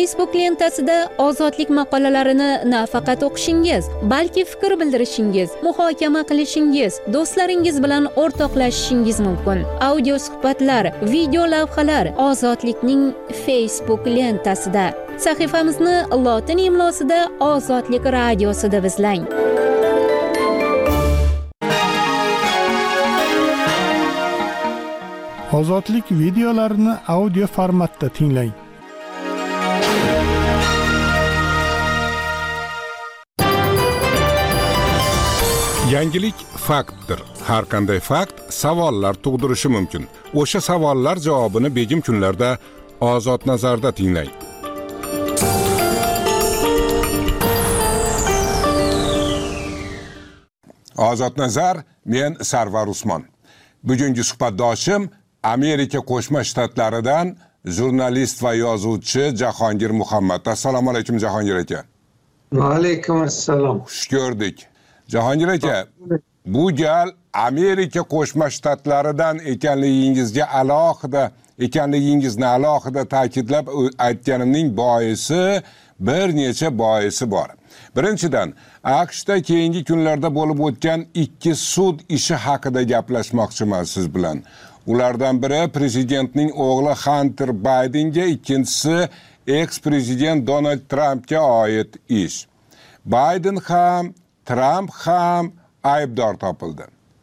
Facebook lentasida ozodlik maqolalarini nafaqat o'qishingiz, balki fikr bildirishingiz, muhokama qilishingiz, do'stlaringiz bilan o'rtoqlashishingiz mumkin. Audio suhbatlar, video lavhalar Ozodlikning Facebook lentasida. Sahifamizni lotin imlosida Ozodlik radiosi deb izlang. Ozodlik videolarini audio formatda tinglang. Yangilik faktdir. Har qanday fakt savollar tug'dirishi mumkin. O'sha savollar javobini begim kunlarda Ozod nazarda tinglang. Ozod nazar, men Sarvar Usmon. Bugungi suhbatdoshim Amerika Qo'shma Shtatlaridan jurnalist va yozuvchi Jahongir Muhammad. Assalomu alaykum Jahongir aka. Va alaykum assalom. Xush ko'rdik. Jahongir aka, bu gal Amerika Qo'shma Shtatlaridan ekanligingizni alohida ta'kidlab aytganimning boisi bir necha boisi bor. Birinchidan, AQShda keyingi kunlarda bo'lib o'tgan 2 sud ishi haqida gaplashmoqchiman siz bilan. Ulardan biri prezidentning o'g'li Hunter Bidenga, ikkinchisi eks-prezident Donald Trumpga oid ish. Biden ham, Trump ham aybdor topildi.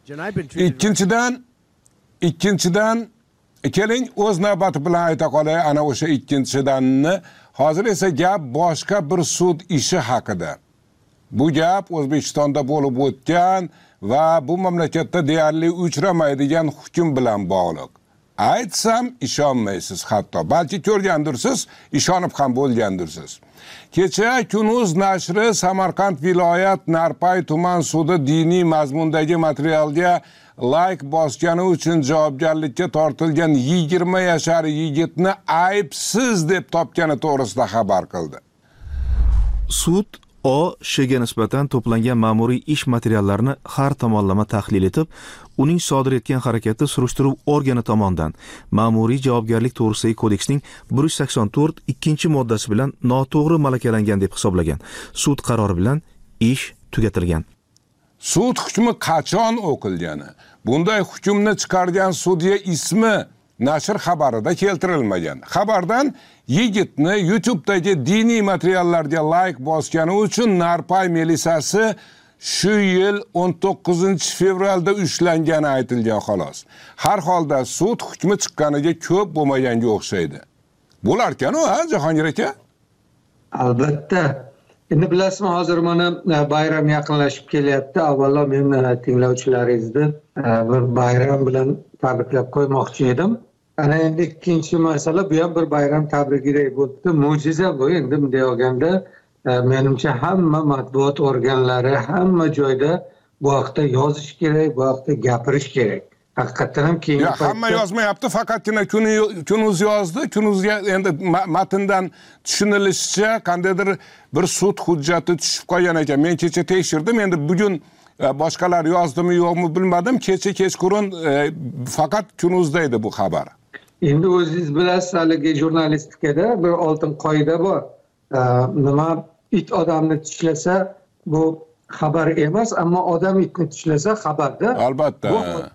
Ikkinchidan keling o'z navbati bilan ayta qolay ana o'sha ikkinchidanni. Hozir esa gap boshqa bir sud ishi haqida. Bu gap O'zbekistonda bo'lib o'tgan va bu mamlakatda deyarli uchramaydigan hukm bilan bog'liq. Aytsam ishonmaysiz hatto. Balki ko'rgandirsiz, ishonib ham bo'lgandirsiz. Kecha Kunuz nashri Samarqand viloyat Narpay tuman sudi diniy mazmundagi materialga like bosgani uchun javobgarlikka tortilgan 20 yashar yigitni aybsiz deb topgani to'g'risida xabar qildi. Sud O.Sh.ga nisbatan to'plangan ma'muriy ish materiallarini har tomonlama tahlil etib, uning sodir etgan harakati surishtiruv organi tomonidan ma'muriy javobgarlik to'g'risidagi kodeksning 184 ikkinchi moddasi bilan noto'g'ri malakalangan deb hisoblagan. Sud qarori bilan ish tugatilgan. Sud hukmi qachon o'qilgani, bunday hukmni chiqargan sudya ismi nashr xabarida keltirilmagan. Xabardan yigitni YouTube'dagi diniy materiallarga like bosgani uchun Narpay milisiyasi shu yil 19 fevralda ushlangani aytilgan xolos. Har holda sud hukmi chiqqaniga ko'p bo'lmaganga o'xshaydi. Bo'larkan-ku, ha, Jahongir aka? Albatta. Endi bilasizmi, hozir mana bayram yaqinlashib kelyapti. Avvalo men tinglovchilaringizni bir bayram bilan tabriklab qo'ymoqchi edim. Ana endi ikkinchi masala, bu ham bir bayram tabrigidek bo'ldi. Mo'jiza bu. Endi bunday olganda menimcha hamma matbuot organlari hamma joyda bu haqda yozish kerak, bu haqda gapirish kerak. Haqiqatan ham keyingi paytda hamma yozmayapti, faqatgina Kunuz yozdi. Kunuzga endi matndan tushunilishicha qandaydir bir sud hujjati tushib qolgan ekan. Men kecha tekshirdim, endi bugun boshqalar yozdimi yo'qmi bilmadim. Kecha kechqurun faqat Kunuzda edi bu xabar. Endi o'zingiz bilasiz, haligi jurnalistikada bir oltin qoida bor. Nima it odamni tishlasa bu xabar emas, ammo odam itni tishlasa xabarda. Albatta.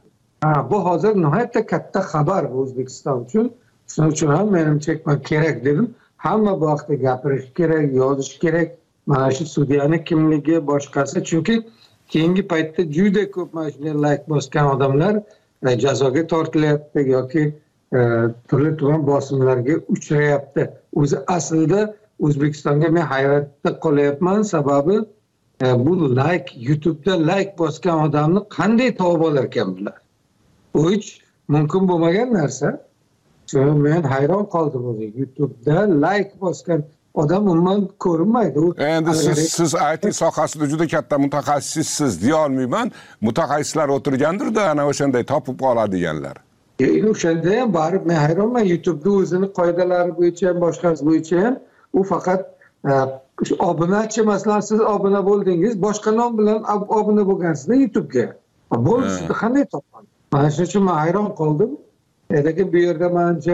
Bu hozir nihoyatda katta xabar O'zbekiston uchun. Shuning uchun ham menimcha kerak dedim. Hamma bu haqda gapirish kerak, yozish kerak. Mana shu sudyaning kimligi, boshqasi, chunki keyingi paytda juda ko'p mana shunday like bosgan odamlar jazoga tortilyapti yoki turli tuman bosimlarga uchrayapti. O'zi aslida O'zbekistonga men hayratda qolyapman, sababi bu like, YouTube'da like bosgan odamni qanday topib olar ekan bular? Bu hech mumkin bo'lmagan narsa. Chunki men hayron qoldim o'zi. YouTube'da like bosgan odam umuman ko'rinmaydi. Endi siz IT sohasida juda katta mutaxassissiz deya olmayman. Mutaxassislar o'tirgandir-da, ana o'shanday topib oladiganlar. O'shanda ham baribir men hayronman. YouTube'da o'zini qoidalari bo'yicha ham boshqasi bo'yicha ham u faqat obunachi, masalan siz obuna bo'ldingiz, boshqa nom bilan obuna bo'lgansizda YouTube'ga. Bo'lishni qanday topadi? Mana shuning uchun men hayron qoldim. Lekin bu yerda menimcha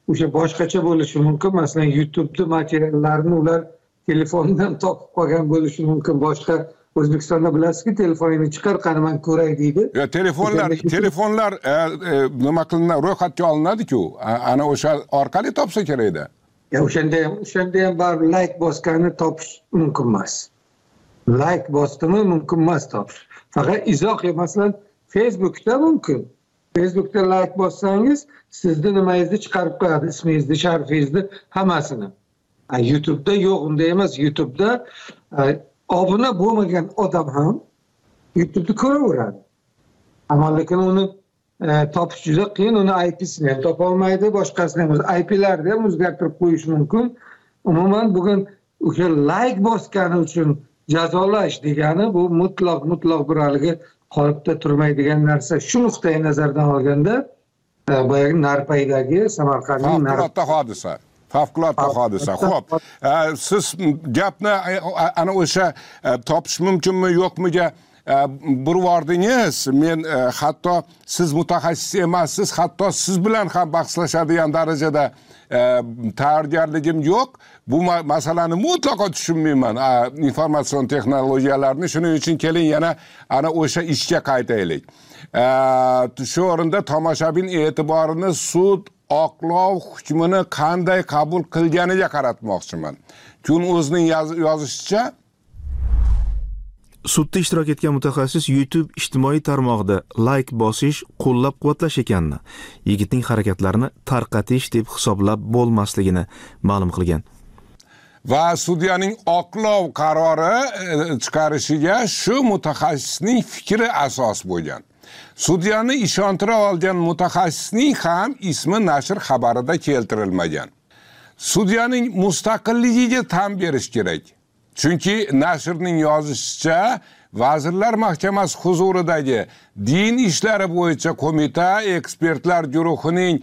o'sha boshqacha bo'lishi mumkin. Masalan, YouTube'da materiallarni ular telefonidan topib qolgan bo'lishi mumkin. Boshqa O'zbekistonda bilasizki, telefoningni chiqar, qani men ko'ray deydi. Telefonlar nima qilinadi, ro'yxatga olinadi-ku. Ana o'sha orqali topsa kerak-da. O'shanda ham baribir like bosganni topish mumkin emas. Like bosdimi mumkin emas topish. Faqat izoh, masalan, Facebookda mumkin. Facebookda like bossangiz, sizni nimangizni chiqarib qo'yadi, ismingizni, sharifingizni, hammasini. YouTube'da yo'q, unday emas. YouTube'da obuna bo'lmagan odam ham YouTube'da ko'raveradi. Ammo lekin uni topish juda qiyin, uni IP'sini ham topa olmaydi, boshqasini ham, IP'larni ham o'zgartirib qo'yish mumkin. Umuman bugun o'sha like bosgani uchun jazolash degani bu mutlaq bir haligi qolipda turmaydigan narsa. Shu nuqtai nazardan olganda boyagi Narpaydagi Samarqandning favqulodda hodisa. Xo'p, siz gapni ana o'sha topish mumkinmi yo'qmiga burvordingiz. Men hatto siz mutaxassis emassiz, hatto siz bilan ham bahslashadigan darajada tayyorgarligim yo'q. Bu masalani mutlaqo tushunmayman. Informatsion texnologiyalarni, shuning uchun keling yana ana o'sha ishga qaytaylik. Shu o'rinda tomoshabin e'tiborini sud oqlov hukmini qanday qabul qilganiga qaratmoqchiman. Kun o'zining yozishicha, sudda ishtirok etgan mutaxassis YouTube ijtimoiy tarmog'ida like bosish, qo'llab-quvvatlash ekanini, yigitning harakatlarini tarqatish deb hisoblab bo'lmasligini ma'lum qilgan. Va sudyaning oqlov qarori chiqarishiga shu mutaxassisning fikri asos bo'lgan. Sudyani ishontira olgan mutaxassisning ham ismi nashr xabarida keltirilmagan. Sudyaning mustaqilligiga tan berish kerak. Chunki nashrning yozishicha, Vazirlar Mahkamasi huzuridagi din ishlari bo'yicha qo'mita ekspertlar guruhining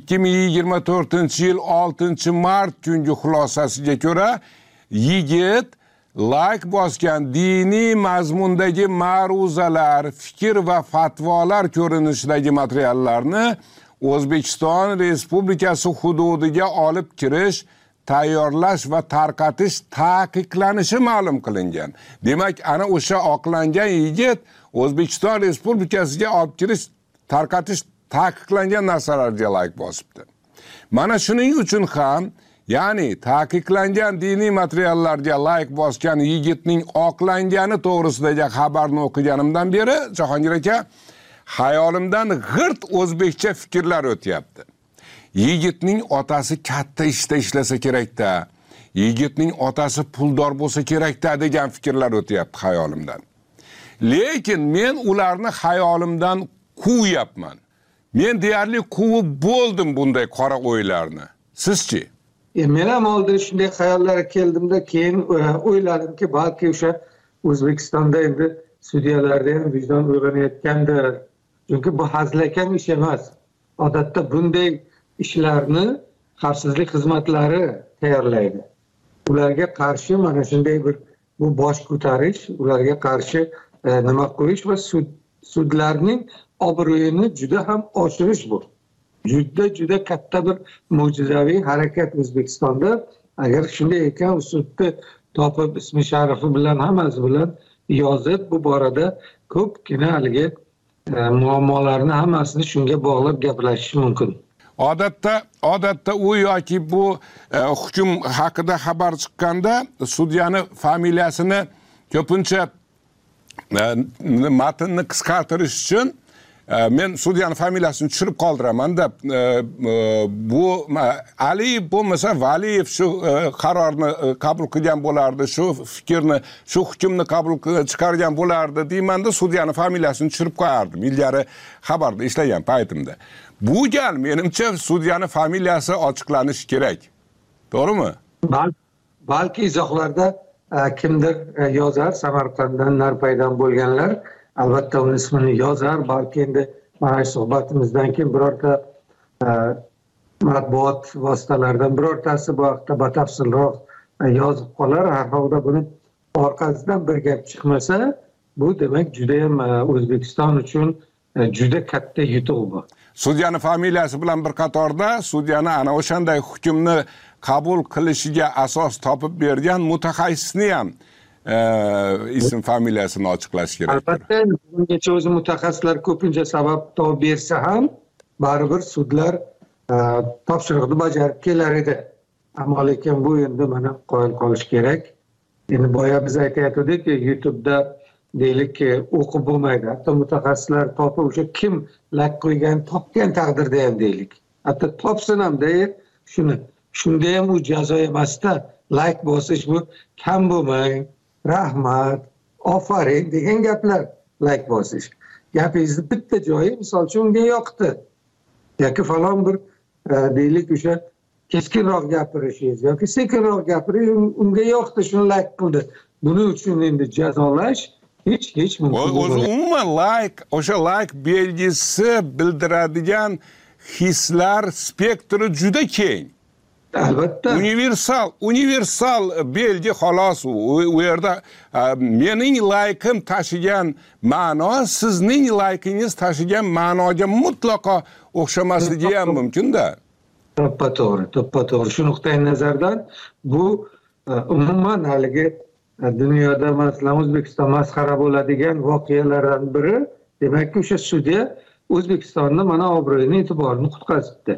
2024-yil 6-mart kungi xulosasiga ko'ra, yigit like bosgan diniy mazmundagi ma'ruzalar, fikr va fatvolar ko'rinishidagi materiallarni O'zbekiston Respublikasi hududiga olib kirish, tayyorlash va tarqatish taqiqlanishi ma'lum qilingan. Demak, ana o'sha oqlangan yigit O'zbekiston Respublikasiga olib kirish, tarqatish taqiqlangan narsalarga like bosibdi. Mana shuning uchun ham, ya'ni taqiqlangan diniy materiallarga like bosgan yigitning oqlangani to'g'risidagi xabarni o'qiganimdan beri, Jahongir aka, xayolimdan g'irt o'zbekcha fikrlar o'tyapti. Yigitning otasi katta ishda ishlasa kerak-da, yigitning otasi puldor bo'lsa kerak-da degan fikrlar o'tyapti xayolimdan. Lekin men ularni xayolimdan quvayapman. Men deyarli quvib bo'ldim bunday qora o'ylarni. Sizchi? Men ham oldin shunday xayollarga keldimda, keyin o'yladimki, balki o'sha O'zbekistonda endi sudyalarda ham vijdon uyg'onayotgandir. Chunki bu hazilakam ish emas. Odatda bunday ishlarni xavfsizlik xizmatlari tayyorlaydi. Ularga qarshi mana shunday bir bu bosh ko'tarish, ularga qarshi nima qo'yish va sudlarning obro'yini juda ham oshirish bu. Juda katta bir mo'jizaviy harakat O'zbekistonda. Agar shunday ekan, sudni topib ismi sharifi bilan hammasi bilan yozib, bu borada ko'pgina haligi muammolarni hammasini shunga bog'lab gaplashish mumkin. Odatda u yoki bu hukm haqida xabar chiqqanda sudyani familiyasini ko'pincha matnni qisqartirish uchun men sudyani familiyasini tushirib qoldiraman-da. Bu Ali bo'lmasa Valiyev shu qarorni qabul qilgan bo'lardi, shu fikrni, shu hukmni qabul chiqargan bo'lardi deymanda, sudyani familiyasini tushirib qo'yardim ilgari xabarda ishlagan paytimda. Bu gal menimcha sudyani familiyasi ochiqlanishi kerak. To'g'rimi? Balki izohlarda kimdir yozar, Samarqanddan, Narpaydan bo'lganlar albatta uning ismini yozar. Balki endi mana shu suhbatimizdan keyin birorta matbuot vositalaridan birortasi bu haqda batafsilroq yozib qolar. Har holda buni orqasidan bir gap chiqmasa, bu demak juda ham O'zbekiston uchun juda katta yutuq bu. sudyani familiyasi bilan bir qatorda sudyani ana o'shanday hukmni qabul qilishiga asos topib bergan mutaxassisni ham ism familiyasini ochiqlash kerak. Albatta, bungacha o'zi mutaxassislar ko'pincha sabab topib bersa ham baribir sudlar topshiriqni bajarib kelar edi. Ammo lekin bu endi mana qoyil qolish kerak. Endi boya biz aytayotgandek, YouTube'da deylik o'qib bo'lmaydi. Hatto mutaxassislar topib o'sha kim lak qo'ygan, topgan taqdirda ham deylik. Hatto topsin ham shuni. Shunda ham u jazo emasda, like bosish bu kam bo'lmang, rahmat, ofarin degan gaplar like bosish. Gapingizni bitta joyi misol uchun unga yoqdi. Yoki falon bir deylik o'sha keskinroq gapirishingiz yoki sekinroq gapirish unga yoqdi, shuni like qildi. Buning uchun endi jazolash hech mumkin emas. Umuman o'sha like belgisi bildiradigan hislar spektri juda keng. Albatta. Universal belgi xolos u yerda mening like'im tashigan ma'no sizning like'ingiz tashigan ma'noga mutlaqo o'xshamasligi ham mumkin-da. To'ppa-to'g'ri. Shu nuqtai nazardan bu umuman haligi dunyoda masalan O'zbekiston masxara bo'ladigan voqealardan biri. Demak, o'sha sudya O'zbekistonni mana obro'yini, e'tiborini qutqazibdi.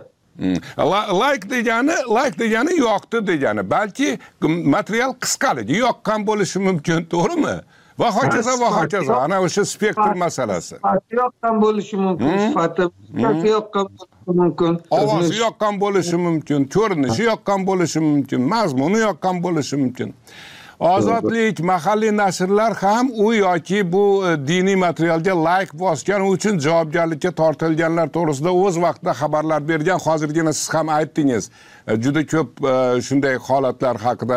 Like degani yoqdi degani. Balki material qisqaligi yoqqan bo'lishi mumkin, to'g'rimi? Va hokazo. Ana o'sha spektr masalasi. Yoqqan bo'lishi mumkin, sifati yoqqan bo'lishi mumkin. Ovozi yoqqan bo'lishi mumkin, ko'rinishi yoqqan bo'lishi mumkin, mazmuni yoqqan bo'lishi mumkin. Ozodlik, mahalliy nashrlar ham u yoki bu diniy materialga like bosgani uchun javobgarlikka tortilganlar to'g'risida o'z vaqtida xabarlar bergan. Hozirgina siz ham aytdingiz. Juda ko'p shunday holatlar haqida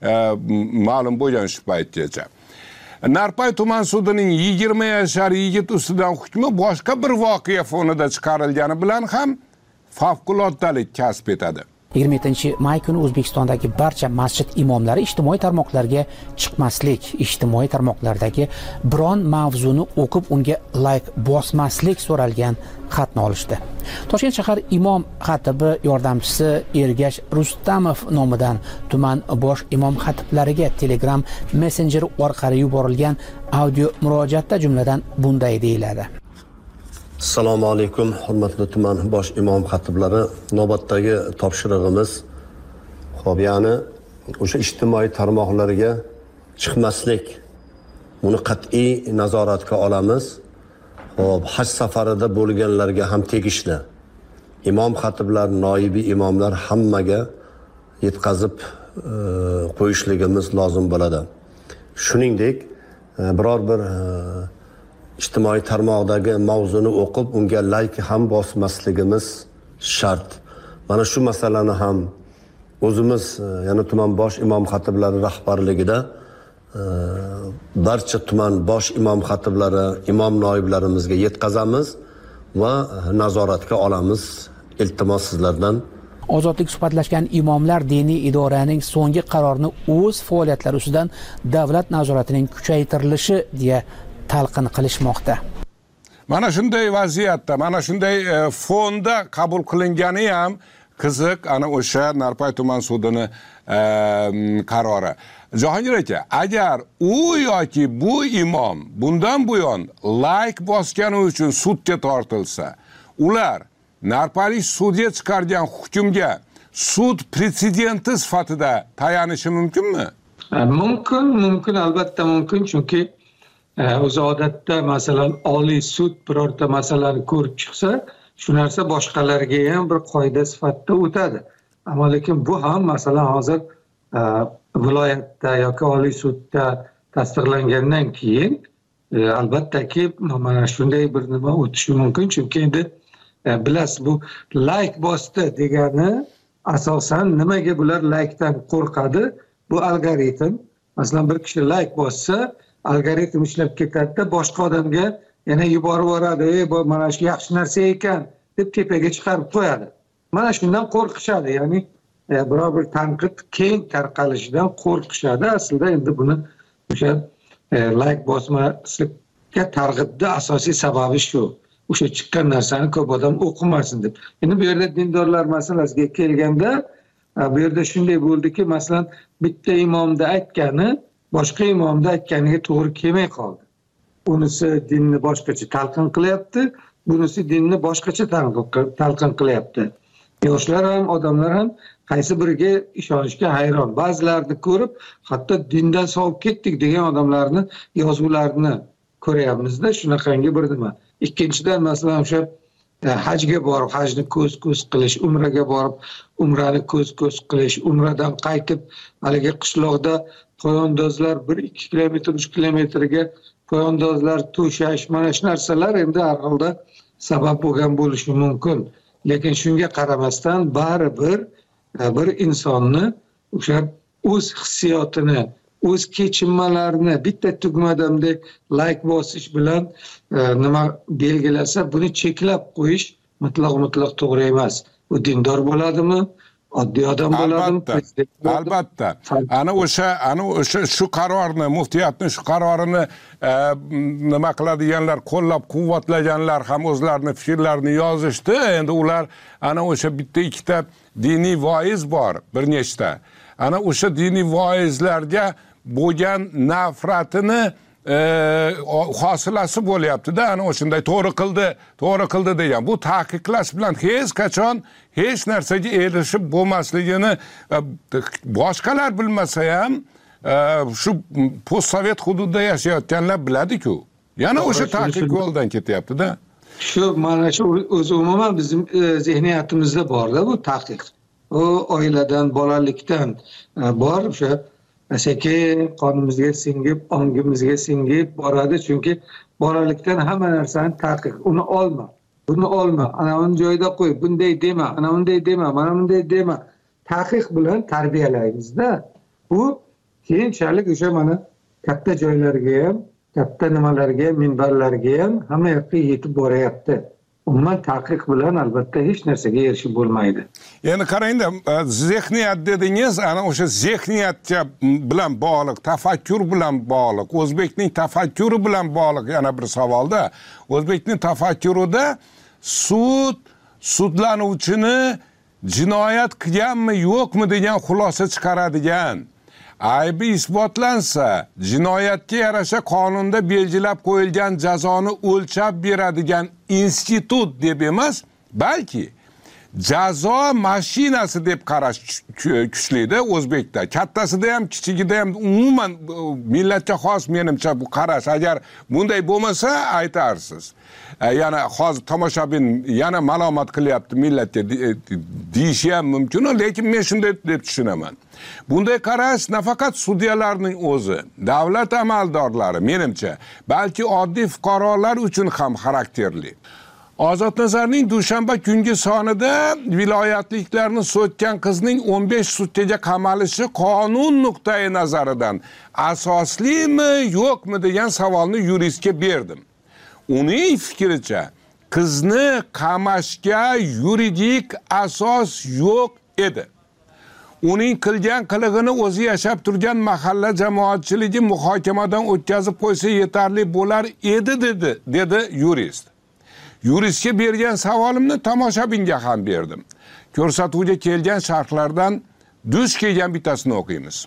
ma'lum bo'lgan shu paytgacha. Narpay tuman sudining 20 yashar yigit ustidan hukmi boshqa bir voqea fonida chiqarilgani bilan ham favqulodalik kasb etadi. 27-may kuni O'zbekistondagi barcha masjid imomlari ijtimoiy tarmoqlarga chiqmaslik, ijtimoiy tarmoqlardagi biron mavzuni o'qib unga like bosmaslik so'ralgan xatni olishdi. Toshkent shahar imom xatibi yordamchisi Ergash Rustamov nomidan tuman bosh imom xatiblariga Telegram messenjeri orqali yuborilgan audio murojaatda jumladan bunday deyiladi. Assalomu alaykum, hurmatli tuman bosh imom xatiblari. Navbatdagi topshirig'imiz ya'ni o'sha ijtimoiy tarmoqlarga chiqmaslik. Uni qat'iy nazoratga olamiz. Haj safarida bo'lganlarga ham tegishli. Imom xatiblar, noibi imomlar hammaga yetkazib qo'yishligimiz lozim bo'ladi. Shuningdek, biror bir ijtimoiy tarmoqdagi mavzuni o'qib unga like ham bosmasligimiz shart. Mana shu masalani ham o'zimiz, ya'ni tuman bosh imom xatiblari rahbarligida barcha tuman bosh imom xatiblari, imom noiblarimizga yetkazamiz va nazoratga olamiz. Iltimos sizlardan. Ozodlik suhbatlashgan imomlar diniy idoraning so'nggi qarorini o'z faoliyatlari ustidan davlat nazoratining kuchaytirilishi deya talqin qilishmoqda. Mana shunday vaziyatda, mana shunday fonda qabul qilingani ham qiziq, ana o'sha Narpay tuman sudini qarori. Jahongir aka, agar u yoki bu imom bundan buyon like bosgani uchun sudga tortilsa, ular Narpaylik sudga chiqargan hukmga sud pretsedenti sifatida tayanishi mumkinmi? Mumkin, albatta mumkin, chunki o'zi odatda masalan Oliy sud birorta masalani ko'rib chiqsa, shu narsa boshqalarga ham bir qoida sifatida o'tadi. Ammo lekin bu ham masalan hozir viloyatda yoki Oliy sudda tasdiqlangandan keyin albattaki mana shunday bir nima o'tishi mumkin, chunki endi bilasiz, bu like bosdi degani asosan nimaga bular likedan qo'rqadi? Bu algoritm. Masalan bir kishi like bossa, algoritm ishlab ketadi-da, boshqa odamga yana yuborib yuboradi. Bu mana shu yaxshi narsa ekan deb tepaga chiqarib qo'yadi. Mana shundan qo'rqishadi, ya'ni biror bir tanqid keng tarqalishidan qo'rqishadi. Aslida endi buni o'sha like bosmaslikka targ'ibda asosiy sababi shu. o'sha chiqqan narsani ko'p odam o'qimasin deb. Endi bu yerda dindorlar masalasiga kelganda bu yerda shunday bo'ldiki, masalan, bitta imomda aytgani boshqa imomda aytganiga to'g'ri kelmay qoldi. Unisi dinni boshqacha talqin qilyapti, bunisi dinni boshqacha talqin qilyapti. Yoshlar ham, odamlar ham qaysi biriga ishonishga hayron. Ba'zilarini ko'rib, hatto dindan sovib ketdik degan odamlarni yozuvlarini ko'ryapmiz-da, shunaqangi bir nima. Ikkinchidan, masalan, o'sha hajga borib, hajni ko'z-ko'z qilish, umraga borib, umrani ko'z-ko'z qilish, umradan qaytib, haligi qishloqda poyandozlar 1-2 kilometr, 3 kilometrga poyandozlar to'shash, mana shu narsalar endi har holda sabab bo'lgan bo'lishi mumkin. Lekin shunga qaramasdan baribir bir insonni o'sha o'z hissiyotini, o'z kechinmalarini bitta tugmadamdek like bosish bilan nima belgilasa, buni cheklab qo'yish mutlaq to'g'ri emas. U dindor bo'ladimi? Oddiy odam bo'ladimi? Albatta. Ana o'sha shu qarorni, muftiyatning shu qarorini nima qiladiganlar, qo'llab-quvvatlaganlar ham o'zlarining fikrlarini yozishdi. Endi ular ana o'sha bitta ikkita diniy voiz bor, bir nechta. Ana o'sha diniy voizlarga bo'lgan nafratini hosilasi bo'lyapti-da, ana o'shanday to'g'ri qildi degan. Bu taqiqlash bilan hech qachon hech narsaga erishib bo'lmasligini boshqalar bilmasa ham shu postsovet hududida yashayotganlar biladi-ku. Yana o'sha taqiq yo'ldan ketyapti-da. Shu mana shu o'zi umuman bizim zehniyatimizda bor-da bu taqiq. O oiladan, bolalikdan bor, o'sha sekin qonimizga singib, ongimizga singib boradi, chunki bolalikdan hamma narsani taqiq. Uni olma, buni olma, ana uni joyida qo'y, bunday dema, ana unday dema, mana bunday dema. Taqiq bilan tarbiyalaymiz-da. Bu keyinchalik o'sha mana katta joylarga ham, katta nimalarga, minbarlarga ham hamma yoqqa yetib boryapti. Umuman taqiq bilan albatta hech narsaga erishib bo'lmaydi. Endi qarangda, zehniyat dedingiz, ana o'sha zehniyatga bilan bog'liq, tafakkur bilan bog'liq, o'zbekning tafakkuri bilan bog'liq yana bir savolda. O'zbekning tafakkurida sudlanuvchini jinoyat qilganmi, yo'qmi degan xulosa chiqaradigan, aybi isbotlansa, jinoyatga yarasha qonunda belgilab qo'yilgan jazoni o'lchab beradigan institut deb emas, balki jazo mashinasi deb qarash kuchli-da O'zbekda. Kattasida ham, kichigida ham umuman millatga xos menimcha bu qarash. Agar bunday bo'lmasa aytarsiz. Yana hozir tomoshabin yana malomat qilyapti millatga deyishi ham mumkin, lekin men shunday deb tushunaman. Bunday qarash nafaqat sudyalarning o'zi, davlat amaldorlari menimcha, balki oddiy fuqarolar uchun ham xarakterli. Ozodnazarning dushanba kungi sonida viloyatliklarni so'kkan qizning 15 sutkaga qamalishi qonun nuqtai nazaridan asoslimi, yo'qmi degan savolni yuristga berdim. Uning fikricha, qizni qamashga yuridik asos yo'q edi. Uning qilgan qilig'ini o'zi yashab turgan mahalla jamoatchiligi muhokamadan o'tkazib qo'ysa yetarli bo'lar edi dedi yurist. Yuristga bergan savolimni tomoshabinga ham berdim. Ko'rsatuvga kelgan sharhlardan duch kelgan bittasini o'qiymiz.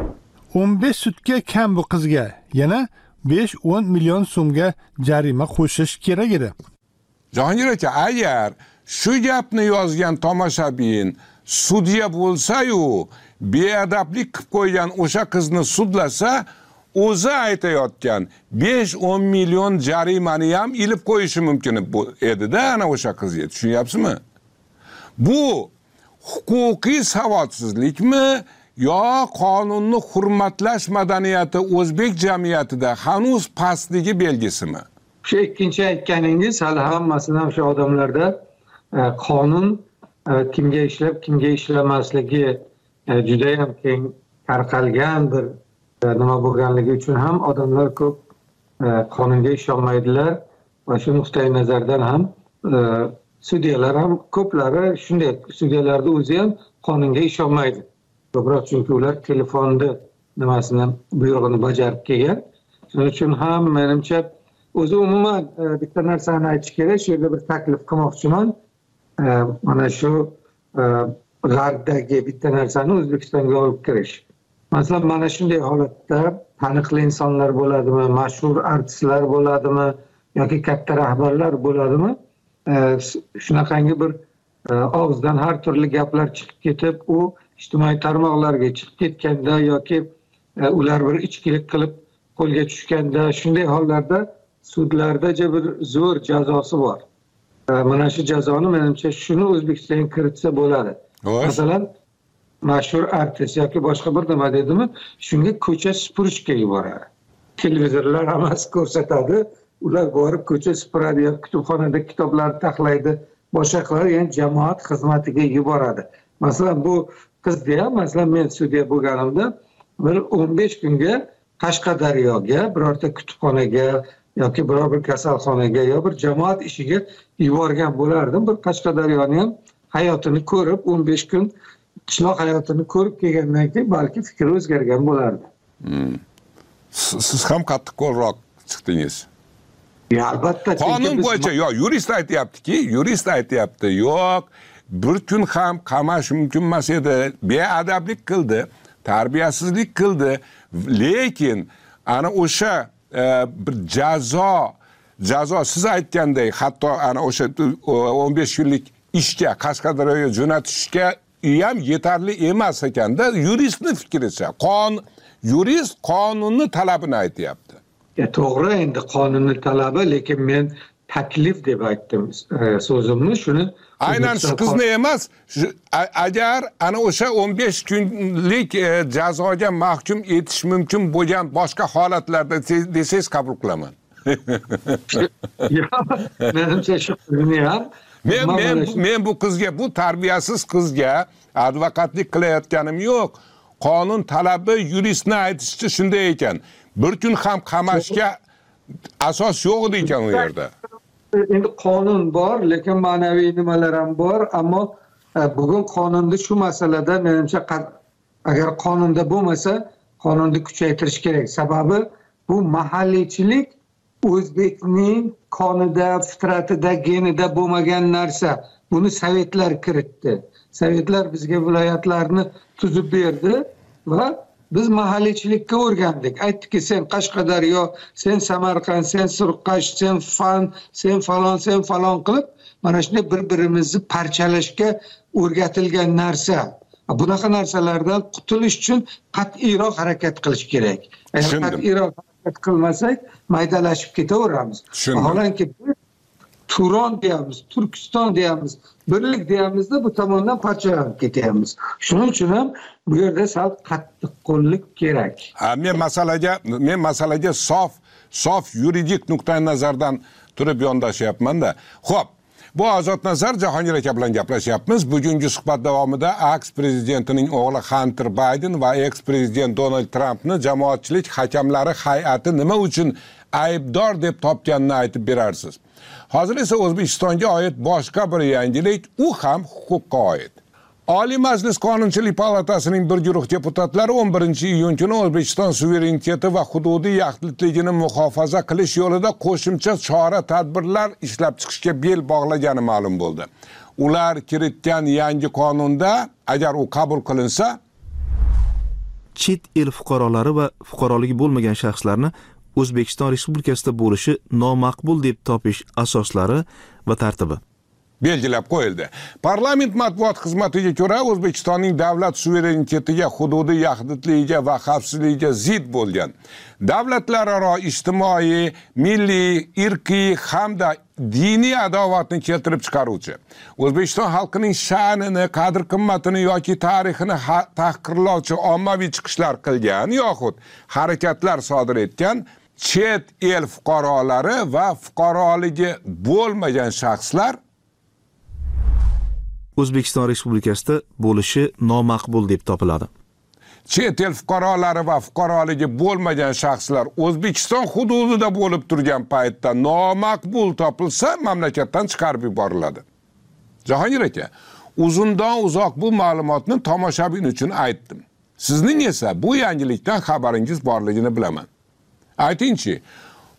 15 sutga kam bu qizga yana 5-10 million so'mga jarima qo'shish kerak edi. Jahongir aka, agar shu gapni yozgan tomoshabin sudya bo'lsa-yu, beadablik qilib qo'ygan o'sha qizni sudlasa, o'zi aytayotgan 5-10 million jarimani ham ilib qo'yishi mumkin edi-da ana o'sha qizga. Tushunyapsizmi? Bu huquqiy savodsizlikmi yo qonunni hurmatlash madaniyati o'zbek jamiyatida hanuz pastligi belgisimi? Shu ikkinchi aytganingiz hali hammasidan o'sha odamlarda qonun kimga ishlab, kimga ishlamasligi juda ham keng tarqalgan bir nima bo'lganligi uchun ham odamlar ko'p qonunga ishonmaydilar va shu nuqtai nazardan ham sudyalar ham ko'plari shunday, sudyalarning o'zi ham qonunga ishonmaydi. Ko'proq chunki ular telefonni nimasini buyrug'ini bajarib kelgan. Shuning uchun ham menimcha o'zi umuman bitta narsani aytish kerak, shu yerda bir taklif qilmoqchiman. Mana shu g'arbdagi bitta narsani O'zbekistonga olib kirish. Masalan, mana shunday holatda taniqli insonlar bo'ladimi, mashhur artistlar bo'ladimi yoki katta rahbarlar bo'ladimi? Shunaqangi bir og'izdan har turli gaplar chiqib ketib, u ijtimoiy tarmoqlarga chiqib ketganda yoki ular bir ichkilik qilib qo'lga tushganda, shunday hollarda sudlarda bir zo'r jazosi bor. Mana shu jazoni menimcha shuni O'zbekistonga kiritsa bo'ladi. Masalan, mashhur artist yoki boshqa bir nima dedimi, shunga ko'cha supurishga yuboradi. Televizorlar hammasi ko'rsatadi, ular borib ko'cha supuradi yoki kutubxonada kitoblarni taxlaydi, boshqa qiladi, ya'ni jamoat xizmatiga yuboradi. Masalan, bu qizni ham, masalan, men sudya bo'lganimda bir 15 kunga Qashqadaryoga, birorta kutubxonaga yoki biror bir kasalxonaga yo bir jamoat ishiga yuborgan bo'lardim. Bir Qashqadaryoni ham hayotini ko'rib, 15 kun qishloq hayotini ko'rib kelgandan keyin balki fikri o'zgargan bo'lardi. Siz ham qattiqqo'lroq chiqdingiz. Albatta. Qonun bo'yicha yurist aytayapti, yo'q, bir kun ham qamash mumkin emas edi, beadablik qildi, tarbiyasizlik qildi, lekin ana o'sha bir jazo siz aytgandek, hatto ana o'sha 15 kunlik ishga Qashqadaryoga jo'natishga ham yetarli emas ekanda, yuristning fikricha. Yurist qonunni talabini aytayapti. To'g'ri, endi qonunni talabi, lekin men taklif deb aytdim so'zimni. Shuni aynan shu qizni emas, agar ana o'sha 15 kunlik jazoga mahkum etish mumkin bo'lgan boshqa holatlarda desangiz qabul qilaman. Menimcha shu qizni ham men bu qizga, bu tarbiyasiz qizga advokatlik qilayotganim yo'q. Qonun talabi yuristni aytishicha shunday ekan. Bir kun ham qamashga asos yo'q edi ekan u yerda. Endi qonun bor, lekin ma'naviy nimalar ham bor, ammo bugun qonunda shu masalada menimcha agar qonunda bo'lmasa, qonunni kuchaytirish kerak. Sababi bu mahalliychilik o'zbekning qonida, fitratida, genida bo'lmagan narsa. Buni sovetlar kiritdi. Sovetlar bizga viloyatlarni tuzib berdi va biz mahalliychilikka o'rgandik. Aytdiki, sen Qashqadaryo, sen Samarqand, sen Surxondaryo, sen Fan, sen falon qilib, mana shunday bir-birimizni parchalashga o'rgatilgan narsa. Bunaqa narsalardan qutulish uchun qat'iyroq harakat qilish kerak. Agar qat'iyroq harakat qilmasak, maydalashib ketaveramiz. Vaholanki Turon deyamiz, Turkiston deyamiz, birlik deyamizda bu tomondan parchalanib ketyapmiz. Shuning uchun ham bu yerda sal qattiqqo'llik kerak. Men masalaga sof yuridik nuqtai nazardan turib yondashyapman-da. Xo'p, bu Ozod Nazar Jahongir aka bilan gaplashyapmiz. Bugungi suhbat davomida aks prezidentining o'g'li Hunter Biden va eks prezident Donald Trampni jamoatchilik hakamlari hay'ati nima uchun aybdor deb topganini aytib berarsiz. Hozir esa O'zbekistonga oid boshqa bir yangilik, u ham huquqqa oid. Oliy Majlis Qonunchilik palatasining bir guruh deputatlari 11-iyun kuni O'zbekiston suvereniteti va hududiy yaxlitligini muhofaza qilish yo'lida qo'shimcha chora-tadbirlar ishlab chiqishga bel bog'lagani ma'lum bo'ldi. Ular kiritgan yangi qonunda, agar u qabul qilinsa, chet el fuqarolari va fuqaroligi bo'lmagan shaxslarni O'zbekiston Respublikasida bo'lishi nomaqbul deb topish asoslari va tartibi belgilab qo'yildi. Parlament matbuot xizmatiga ko'ra, O'zbekistonning davlat suverenitetiga, hududiy yaxlitligiga va xavfsizligiga zid bo'lgan, davlatlararo ijtimoiy, milliy, irqiy hamda diniy adovatni keltirib chiqaruvchi, O'zbekiston xalqining sha'nini, qadr-qimmatini yoki tarixini tahqirlovchi ommaviy chiqishlar qilgan yoxud harakatlar sodir etgan chet el fuqarolari va fuqaroligi bo'lmagan shaxslar O'zbekiston Respublikasida bo'lishi nomaqbul deb topiladi. Chet el fuqarolari va fuqaroligi bo'lmagan shaxslar O'zbekiston hududida bo'lib turgan paytda nomaqbul topilsa, mamlakatdan chiqarib yuboriladi. Jahongir aka, uzundan uzoq bu ma'lumotni tomoshabin uchun aytdim. Sizning esa bu yangilikdan xabaringiz borligini bilaman. Aytingchi,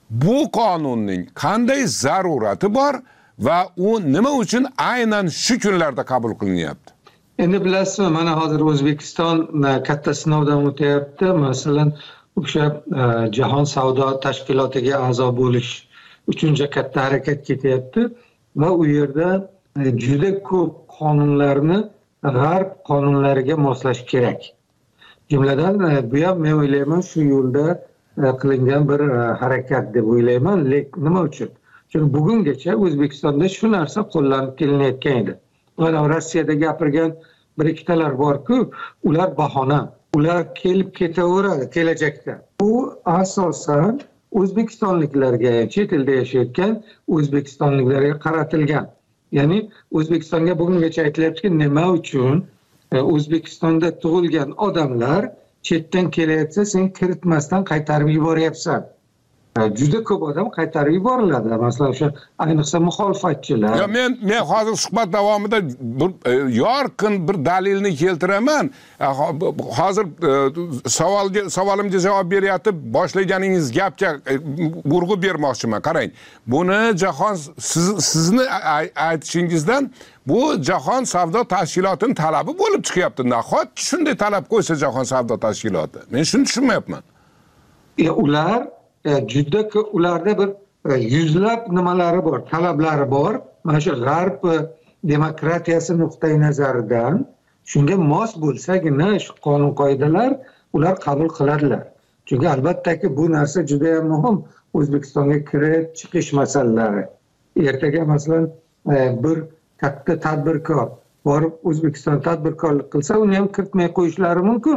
bu qonunning qanday zarurati bor va u nima uchun aynan shu kunlarda qabul qilinyapti? Endi bilasizmi, mana hozir O'zbekiston katta sinovdan o'tyapti. Masalan, o'sha Jahon savdo tashkilotiga a'zo bo'lish uchun katta harakat ketyapti va u yerda juda ko'p qonunlarni g'arb qonunlariga moslash kerak. Jumladan bu ham men o'ylayman shu yo'lda qilingan bir harakat deb o'ylayman. Lekin nima uchun? Chunki bugungacha O'zbekistonda shu narsa qo'llanib kelinayotgan edi. Mana Rossiyada gapirgan bir ikkitalar bor-ku, ular bahona. Ular kelib ketaveradi kelajakda. Bu asosan O'zbekistonliklarga, chet elda yashayotgan O'zbekistonliklarga qaratilgan. Ya'ni O'zbekistonga bugungacha aytilyaptiki, nima uchun O'zbekistonda tug'ilgan odamlar chetdan kelayotsa sen kiritmasdan qaytarib yuboryapsan. Juda ko'p odam qaytarib yuboriladi. Masalan, o'sha ayniqsa muxolifatchilar. Ya men hozir suhbat davomida yorqin bir dalilni keltiraman. Hozir savolimga javob beryapti. Boshlaganingiz gapga urg'u bermoqchiman. Qarang. Buni jahon sizni aytishingizdan bu Jahon savdo tashkilotining talabi bo'lib chiqyapti. Nahotki shunday talab qo'ysa Jahon savdo tashkiloti? Men shuni tushunmayapman. Ular juda ko'p, ularda bir yuzlab nimalari bor, talablari bor. Mana shu g'arb demokratiyasi nuqtai nazaridan shunga mos bo'lsagina shu qonun qoidalar ular qabul qiladilar. Chunki albattaki bu narsa juda ham muhim. O'zbekistonga kirib chiqish masalalari. Ertaga masalan bir katta tadbirkor borib O'zbekiston tadbirkorlik qilsa, uni ham kiritmay qo'yishlari mumkin.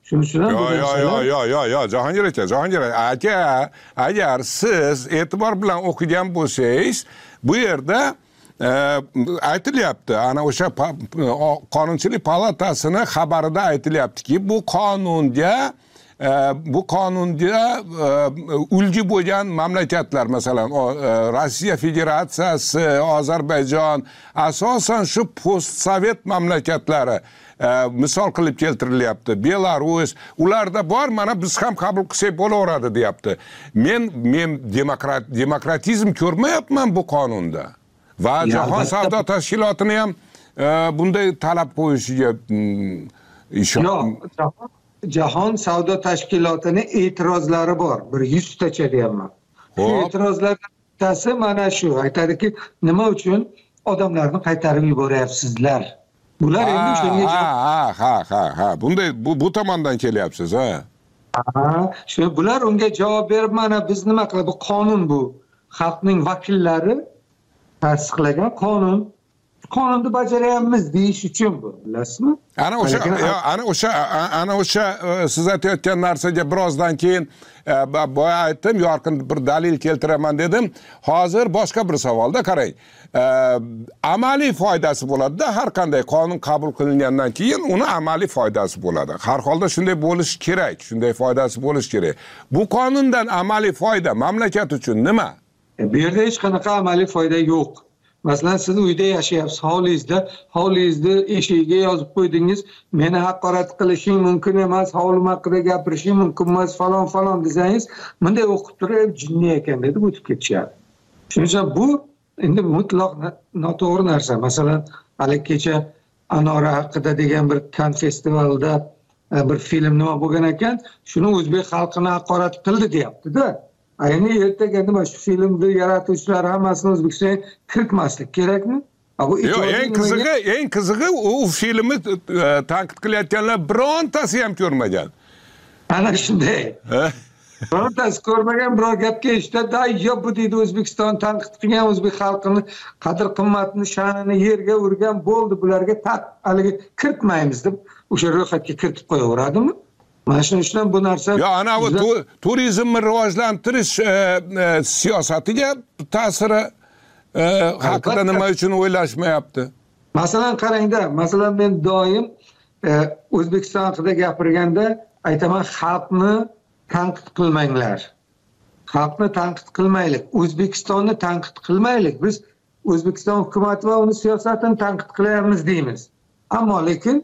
Yo, Jahongir aka, agar siz e'tibor bilan o'qigan bo'lsangiz, bu yerda aytilyapti, ana o'sha Qonunchilik palatasining xabarida aytilyaptiki, bu qonunga ulgu bo'lgan mamlakatlar, masalan, Rossiya Federatsiyasi, Ozarbayjon, asosan shu postsovet mamlakatlari misol qilib keltirilyapti. Belarus, ularda bor, mana biz ham qabul qilsak bo'laveradi deyapti. Men demokratizm ko'rmayapman bu qonunda. Va Jahon savdo tashkilotini ham bunday talab qo'yishiga Jahon savdo tashkilotining e'tirozlari bor. Bir 100 tacha deyapman. Shu e'tirozlardan bittasi mana shu. Aytadiki, nima uchun odamlarni qaytarib yuboryapsizlar? Bular endi shunga bunday bu tomondan kelyapsiz, ha? Bular unga javob berib, mana biz nima qilamiz? Bu qonun, bu xalqning vakillari tasdiqlagan qonun. Qonunni bajaryapmiz deyish uchun bu, bilasizmi? Ana o'sha siz aytayotgan narsaga birozdan keyin boya aytdim, yorqin bir dalil keltiraman dedim. Hozir boshqa bir savolda qarang. Amaliy foydasi bo'ladi-da, har qanday qonun qabul qilingandan keyin uni amaliy foydasi bo'ladi. Har holda shunday bo'lish kerak, shunday foydasi bo'lish kerak. Bu qonundan amaliy foyda mamlakat uchun nima? Bu yerda hech qanaqa amaliy foyda yo'q. Masalan, siz uyda yashayapsiz, hovlingizni eshigiga yozib qo'ydingiz, meni haqorat qilishing mumkin emas, hovlim haqida gapirishing mumkin emas, falon desangiz, bunday o'qib turib jinni ekan deb o'tib ketishadi. Shuning uchun bu endi mutlaq noto'g'ri narsa. Masalan, hali kecha Anora haqida degan bir Kann festivalida bir film nima bo'lgan ekan, shuni o'zbek xalqini haqorat qildi deyapti-da. Endi ertaga nima shu filmni yaratuvchilari hammasini O'zbekistonga kiritmaslik kerakmi? Eng qizig'i u filmni tanqid qilayotganlar birontasi ham ko'rmagan. Ana shunday. Birontasi ko'rmagan, biror gapga eshitadi, yo bu deydi O'zbekiston tanqid qilgan, o'zbek xalqini qadr qimmatini, sha'nini yerga urgan, bo'ldi, bularga haligi kiritmaymiz deb o'sha ro'yxatga kiritib qo'yaveradimi? Mana shuning uchun bu narsa ana bu turizmni rivojlantirish siyosatiga ta'siri haqida nima uchun o'ylashmayapti? Masalan, qarangda, masalan men doim O'zbekiston haqida gapirganda aytaman, xalqni tanqid qilmanglar. Xalqni tanqid qilmaylik, O'zbekistonni tanqid qilmaylik. Biz O'zbekiston hukumati va uni siyosatini tanqid qilyapmiz deymiz. Ammo lekin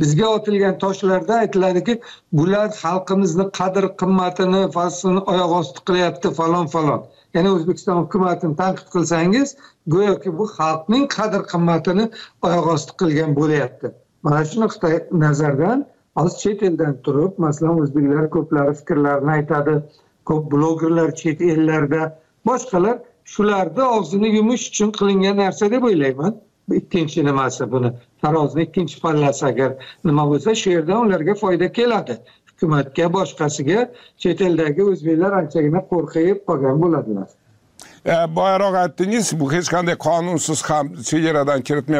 bizga otilgan toshlarda aytiladiki, bular xalqimizni qadr qimmatini, faslini oyoq osti qilyapti falon. Ya'ni O'zbekiston hukumatini tanqid qilsangiz, go'yoki bu xalqning qadr qimmatini oyoq osti qilgan bo'layapti. Mana shu nuqtai nazardan hozir chet eldan turib, masalan, o'zbeklar ko'plari fikrlarini aytadi, ko'p blogerlar chet ellarda, boshqalar shularni og'zini yumish uchun qilingan narsa deb o'ylayman. Ikkinchi nimasi buni tarozining ikkinchi pallasi agar nima bo'lsa, shu yerdan ularga foyda keladi. Hukumatga, boshqasiga chet eldagi o'zbeklar anchagina qo'rqib qolgan bo'ladilar. Boyaroq aytdingiz, bu hech qanday qonunsiz ham chegaradan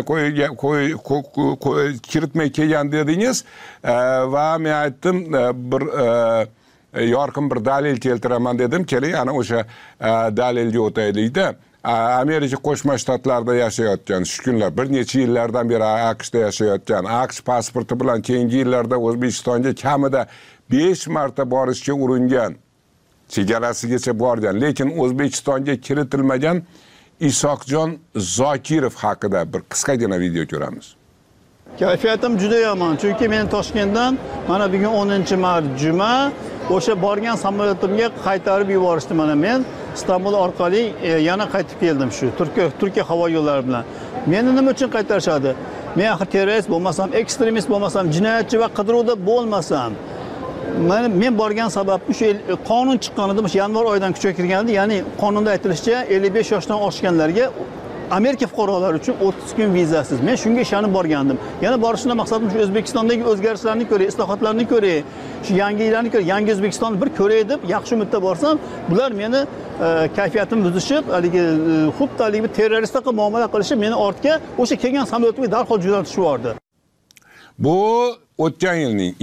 kiritmay kelgan dedingiz va men aytdim bir yorqin bir dalil keltiraman dedim. Keling, ana o'sha dalilga o'taylik-da. Amerika Qo'shma Shtatlarida yashayotgan, shu kunlar bir necha yillardan beri AQShda yashayotgan, AQSh pasporti bilan keyingi yillarda O'zbekistonga kamida 5 marta borishga uringan, chegarasigacha borgan, lekin O'zbekistonga kiritilmagan Isoqjon Zokirov haqida bir qisqagina video ko'ramiz. Kayfiyatim juda yomon, chunki men Toshkentdan mana bugun 10-mart juma o'sha borgan samolyotimga qaytarib yuborishdi. Mana men Istanbul orqali yana qaytib keldim shu Turkiya havo yo'llari bilan. Meni nima uchun qaytarishadi? Men axir terrorist bo'lmasam, ekstremist bo'lmasam, jinoyatchi va qidiruvda bo'lmasam, men borgan sababim shu qonun chiqqanida, o'sha yanvar oyidan kuchga kirganda, ya'ni qonunda aytilishicha 55 yoshdan oshganlarga Amerika fuqarolari uchun 30 kun vizasiz. Men shunga ishonib borgandim. Yana borishimdan maqsadim shu O'zbekistondagi o'zgarishlarni ko'ray, islohotlarni ko'ray, shu yangiliklarni ko'ray, yangi O'zbekistonni bir ko'ray deb yaxshi umidda borsam, bular meni kayfiyatimni buzishib, haligi xuddi haligi terroristga muomala qilishib, meni ortga o'sha kelgan samolyotimga darhol jo'natishib yubordi. Bu o'tgan yilning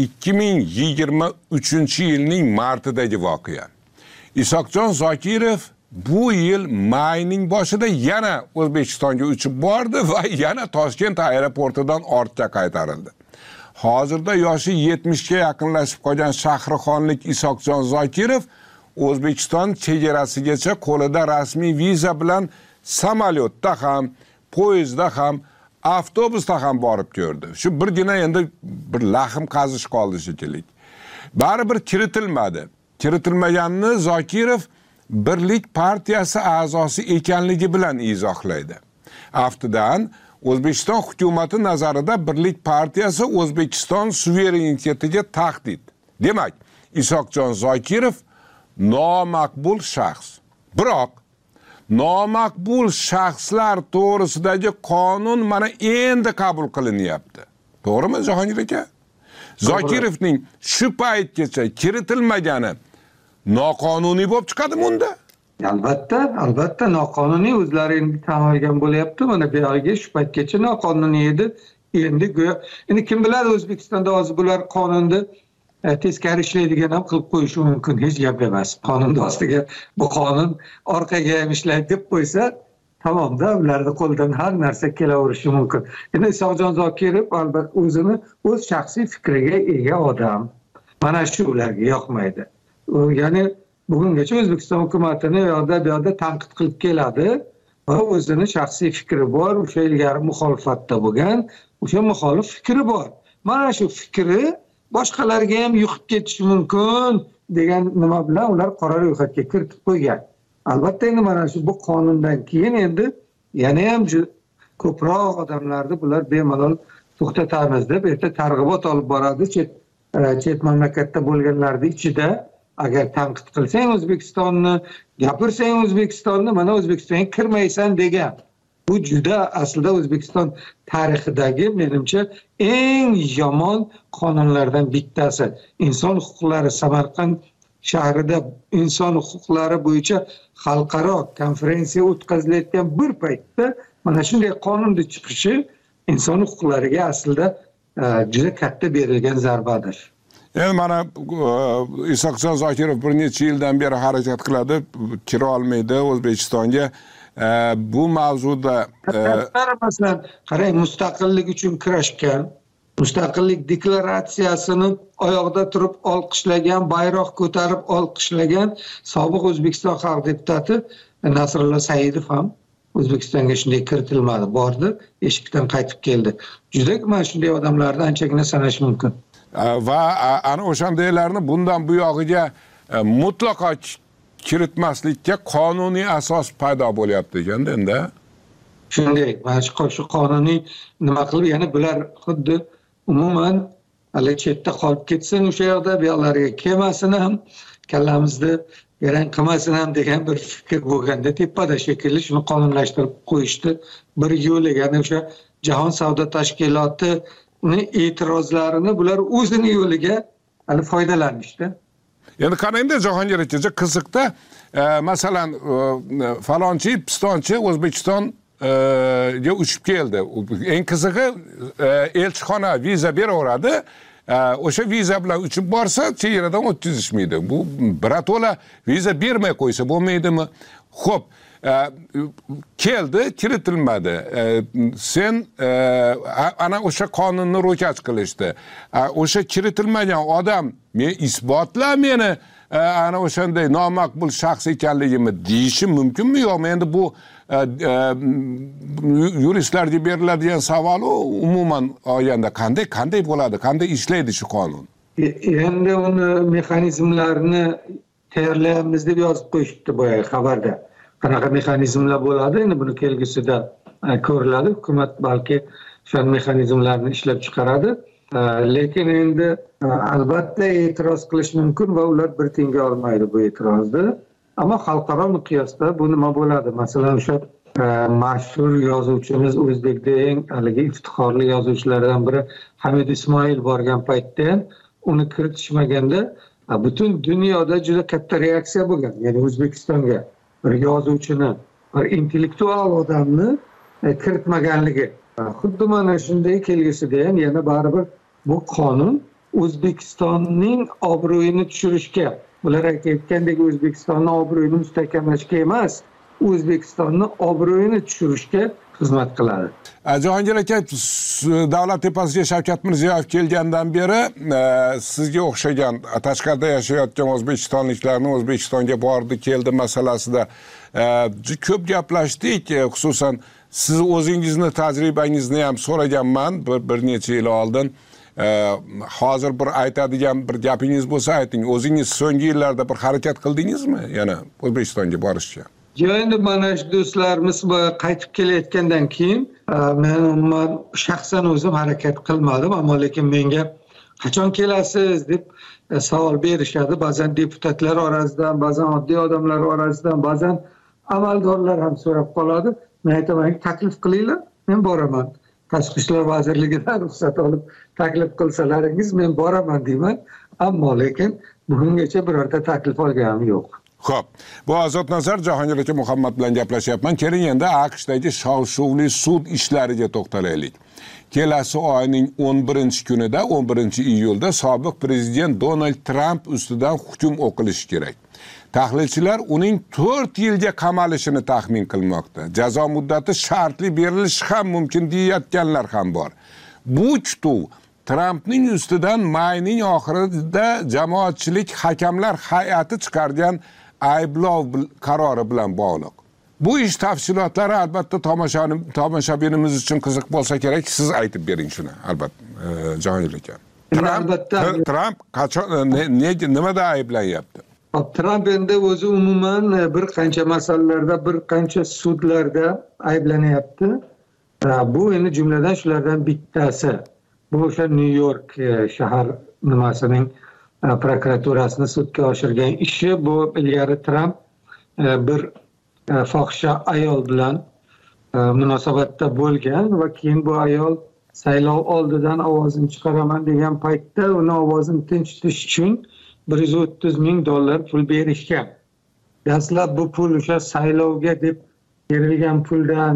2023-yilning martidagi voqea. Isoqjon Zokirov bu yil mayning boshida yana O'zbekistonga uchib bordi va yana Toshkent aeroportidan ortga qaytarildi. Hozirda yoshi 70 ga yaqinlashib qolgan Shahrixonlik Isoqjon Zokirov O'zbekiston chegarasigacha qo'lida rasmiy viza bilan samolyotda ham, poyezdda ham, avtobusda ham borib ko'rdi. Shu birgina endi bir lahm qazish qoldi shekilli. Baribir kiritilmadi. Kiritilmaganini Zokirov Birlik partiyasi a'zosi ekanligi bilan izohlaydi. Aftidan O'zbekiston hukumati nazarida Birlik partiyasi O'zbekiston suverenitetiga tahdid. Demak, Isoqjon Zokirov nomaqbul shaxs. Biroq nomaqbul shaxslar to'g'risidagi qonun mana endi qabul qilinyapti. To'g'rimi, Jahongir aka? Zokirovning shu paytgacha kiritilmagani noqonuniy bo'lib chiqadimi unda? Albatta noqonuniy, o'zlari endi tan olgan bo'lyapti. Mana bu yerga shu paytgacha noqonuniy edi. Endi kim biladi, O'zbekistonda hozir bular qonunni teskari ishlaydigan ham qilib qo'yishi mumkin. Hech gap emas. Qonunning ostiga bu qonun orqaga ham ishlaydi deb qo'ysa, tamomda ularning qo'lidan har narsa kelaverishi mumkin. Endi Isoqjon Zokirov albatta o'zini o'z shaxsiy fikriga ega odam. Mana shu ularga yoqmaydi. Ya'ni bugungacha O'zbekiston hukumatini bu yoqda tanqid qilib keladi va o'zini shaxsiy fikri bor, o'sha ilgari muxolifatda bo'lgan, o'sha muxolif fikri bor. Mana shu fikri boshqalarga ham yuqib ketishi mumkin degan nima bilan ular qora ro'yxatga kiritib qo'ygan. Albatta endi mana shu bu qonundan keyin endi yana ham ko'proq odamlarni bular bemalol to'xtatamiz deb erta targ'ibot olib boradi chet mamlakatda bo'lganlarning ichida. Agar tanqid qilsang O'zbekistonni, gapirsang O'zbekistonni, mana O'zbekistonga kirmaysan degan. Bu juda aslida O'zbekiston tarixidagi menimcha eng yomon qonunlardan bittasi. Inson huquqlari Samarqand shahrida inson huquqlari bo'yicha xalqaro konferensiya o'tkazilayotgan bir paytda mana shunday qonunning chiqishi inson huquqlariga aslida juda katta berilgan zarbadir. Endi mana Isoqjon Zokirov bir necha yildan beri harakat qiladi, kira olmaydi O'zbekistonga. Bu mavzuda masalan, qarang, mustaqillik uchun kurashgan, mustaqillik deklaratsiyasini oyoqda turib olqishlagan, bayroq ko'tarib olqishlagan sobiq O'zbekiston xalq deputati Nasrullo Saidov ham O'zbekistonga shunday kiritilmadi, bordi, eshikdan qaytib keldi. Juda mana shunday odamlarni anchagina sanash mumkin. Va ana o'shandaylarni bundan bu yog'iga mutlaqo kiritmaslikka qonuniy asos paydo bo'lyapti ekanda endi. Shunday, mana shu qonuniy nima qilib, yana bular xuddi umuman hali chetda qolib ketsin o'sha yoqda, bu yoqlarga kelmasin ham, kallamizni garang qilmasin ham degan bir fikr bo'lganda tepada shekilli shuni qonunlashtirib qo'yishdi. Bir yo'li, ya'ni o'sha Jahon savdo tashkilotini e'tirozlarini bular o'zini yo'liga hali foydalanishdi. Endi qarangda Jahongir aka, qiziqda masalan falonchi, pistonchi O'zbekistonga uchib keldi. Eng qizig'i elchixona viza beraveradi. O'sha viza bilan uchib borsa, chegaradan o'tkazishmaydi. Bu birato'la viza bermay qo'ysa bo'lmaydimi? Xo'p, keldi, kiritilmadi. Sen ana o'sha qonunni ro'kach qilishdi. O'sha kiritilmagan odam men isbotla meni ana o'shanday nomaqbul shaxs ekanligimni deyishim mumkinmi yo'qmi? Endi bu yuristlarga beriladigan savol umuman olganda qanday bo'ladi, qanday ishlaydi shu qonun? Endi uni mexanizmlarini tayyorlayapmiz deb yozib qo'yishibdi boya xabarda. Qanaqa mexanizmlar bo'ladi, endi buni kelgusida ko'riladi. Hukumat balki o'sha mexanizmlarni ishlab chiqaradi. Lekin endi albatta e'tiroz qilish mumkin va ular bir tenga olmaydi bu e'tirozni. Ammo xalqaro miqyosda bu nima bo'ladi? Masalan, o'sha mashhur yozuvchimiz, o'zbekda eng haligi iftixorli yozuvchilardan biri Hamid Ismoil borgan paytda ham uni kiritishmaganda butun dunyoda juda katta reaksiya bo'lgan. Ya'ni O'zbekistonga bir yozuvchini, bir intellektual odamni kiritmaganligi. Xuddi mana shunday kelgusida ham yana baribir bu qonun O'zbekistonning obro'yini tushirishga, ular aytayotgandek O'zbekistonning obro'yini mustahkamlashga emas, O'zbekistonni obro'yini tushirishga xizmat qiladi. Jahongir aka, davlat tepasiga Shavkat Mirziyoyev kelgandan beri sizga o'xshagan tashqarida yashayotgan o'zbekistonliklarning O'zbekistonga bordi, keldi masalasida ko'p gaplashdik. Xususan siz o'zingizni tajribangizni ham so'raganman bir necha yil oldin. Hozir bir aytadigan bir gapingiz bo'lsa ayting. O'zingiz so'nggi yillarda bir harakat qildingizmi yana O'zbekistonga borishga? Endi mana shu do'stlarimiz qaytib kelayotgandan keyin men umuman shaxsan o'zim harakat qilmadim, ammo lekin menga qachon kelasiz deb savol berishadi. Ba'zan deputatlar orasidan, ba'zan oddiy odamlar orasidan, ba'zan amaldorlar ham so'rab qoladi. Men aytaman, taklif qilinglar, men boraman. Tashqi ishlar vazirligidan ruxsat olib taklif qilsalaringiz men boraman deyman. Ammo lekin bugungacha birorta taklif olganim yo'q. Xo'p, bu Ozod Nazar Jahongir aka Muhammad bilan gaplashyapman. Keling endi AQShdagi shov-shuvli sud ishlariga to'xtalaylik. Kelasi oyning 11-kunida, 11-iyulda sobiq prezident Donald Trump ustidan hukm o'qilishi kerak. Tahlilchilar uning 4 yilga qamalishini taxmin qilmoqda. Jazo muddati shartli berilishi ham mumkin deyotganlar ham bor. Bu kutuv Trumpning ustidan mayning oxirida jamoatchilik hakamlar hay'ati chiqargan ayblov qarori bilan bog'liq. Bu ish tafsilotlari albatta tomoshabinimiz uchun qiziq bo'lsa kerak, siz aytib bering shuni, albatta Jahongir aka. Trump qachon nimada ayblanyapti? Trump endi o'zi umuman bir qancha masalalarda, bir qancha sudlarda ayblanyapti. Bu endi jumladan shulardan bittasi. Bu o'sha New York shahar nimasining prokuraturasini sudga oshirgan ishi. Bu ilgari Trump bir fohisha ayol bilan munosabatda bo'lgan va keyin bu ayol saylov oldidan ovozini chiqaraman degan paytda uni ovozini tinchitish uchun $130,000 pul berishgan. Dastlab bu pul o'sha saylovga deb berilgan puldan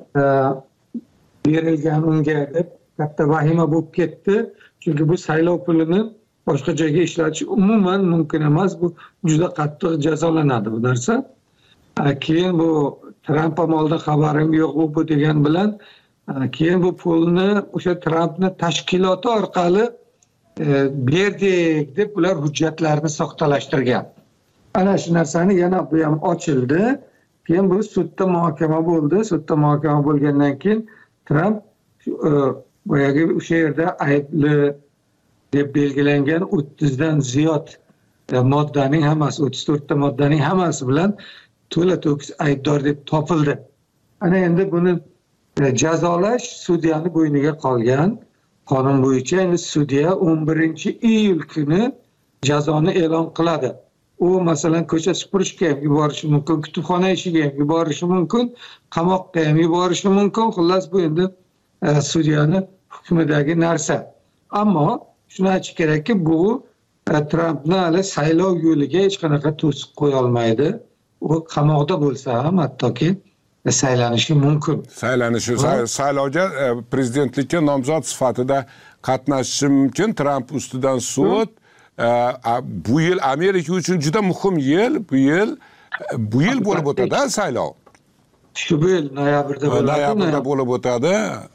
berilgan unga deb katta vahima bo'lib ketdi. Chunki bu saylov pulini boshqa joyga ishlatish umuman mumkin emas. Bu juda qattiq jazolanadi bu narsa. Keyin bu Trump ham oldin xabarim yo'q bu degan bilan keyin bu pulni o'sha Trumpning tashkiloti orqali berdik deb ular hujjatlarni soxtalashtirgan. Ana shu narsani yana bu ham ochildi. keyin bu sudda muhokama bo'ldi. Sudda muhokama bo'lgandan keyin Tramp boyagi o'sha yerda aybli deb belgilangan 30 dan ziyod moddaning hammasi, 34 ta moddaning hammasi bilan to'la-to'kis aybdor deb topildi. Ana endi buni jazolash sudyaning bo'yniga qolgan. Qonun bo'yicha endi sudya 11-iyul kuni jazoni e'lon qiladi. U masalan ko'cha supurishga ham yuborishi mumkin, kutubxona ishiga ham yuborishi mumkin, qamoqqa ham yuborishi mumkin. Xullas bu endi sudyaning hukmidagi narsa. Ammo shuni aytish kerakki, bu Trampni hali saylov yo'liga hech qanaqa to'siq qo'ya olmaydi. U qamoqda bo'lsa ham hattoki saylanishi mumkin. Saylovga prezidentlikka nomzod sifatida qatnashishi mumkin. Tramp ustidan sud. Bu yil Amerika uchun juda muhim yil. Bu yil bo'lib o'tadi saylov. Shu yil noyabrda bo'lib o'tadi.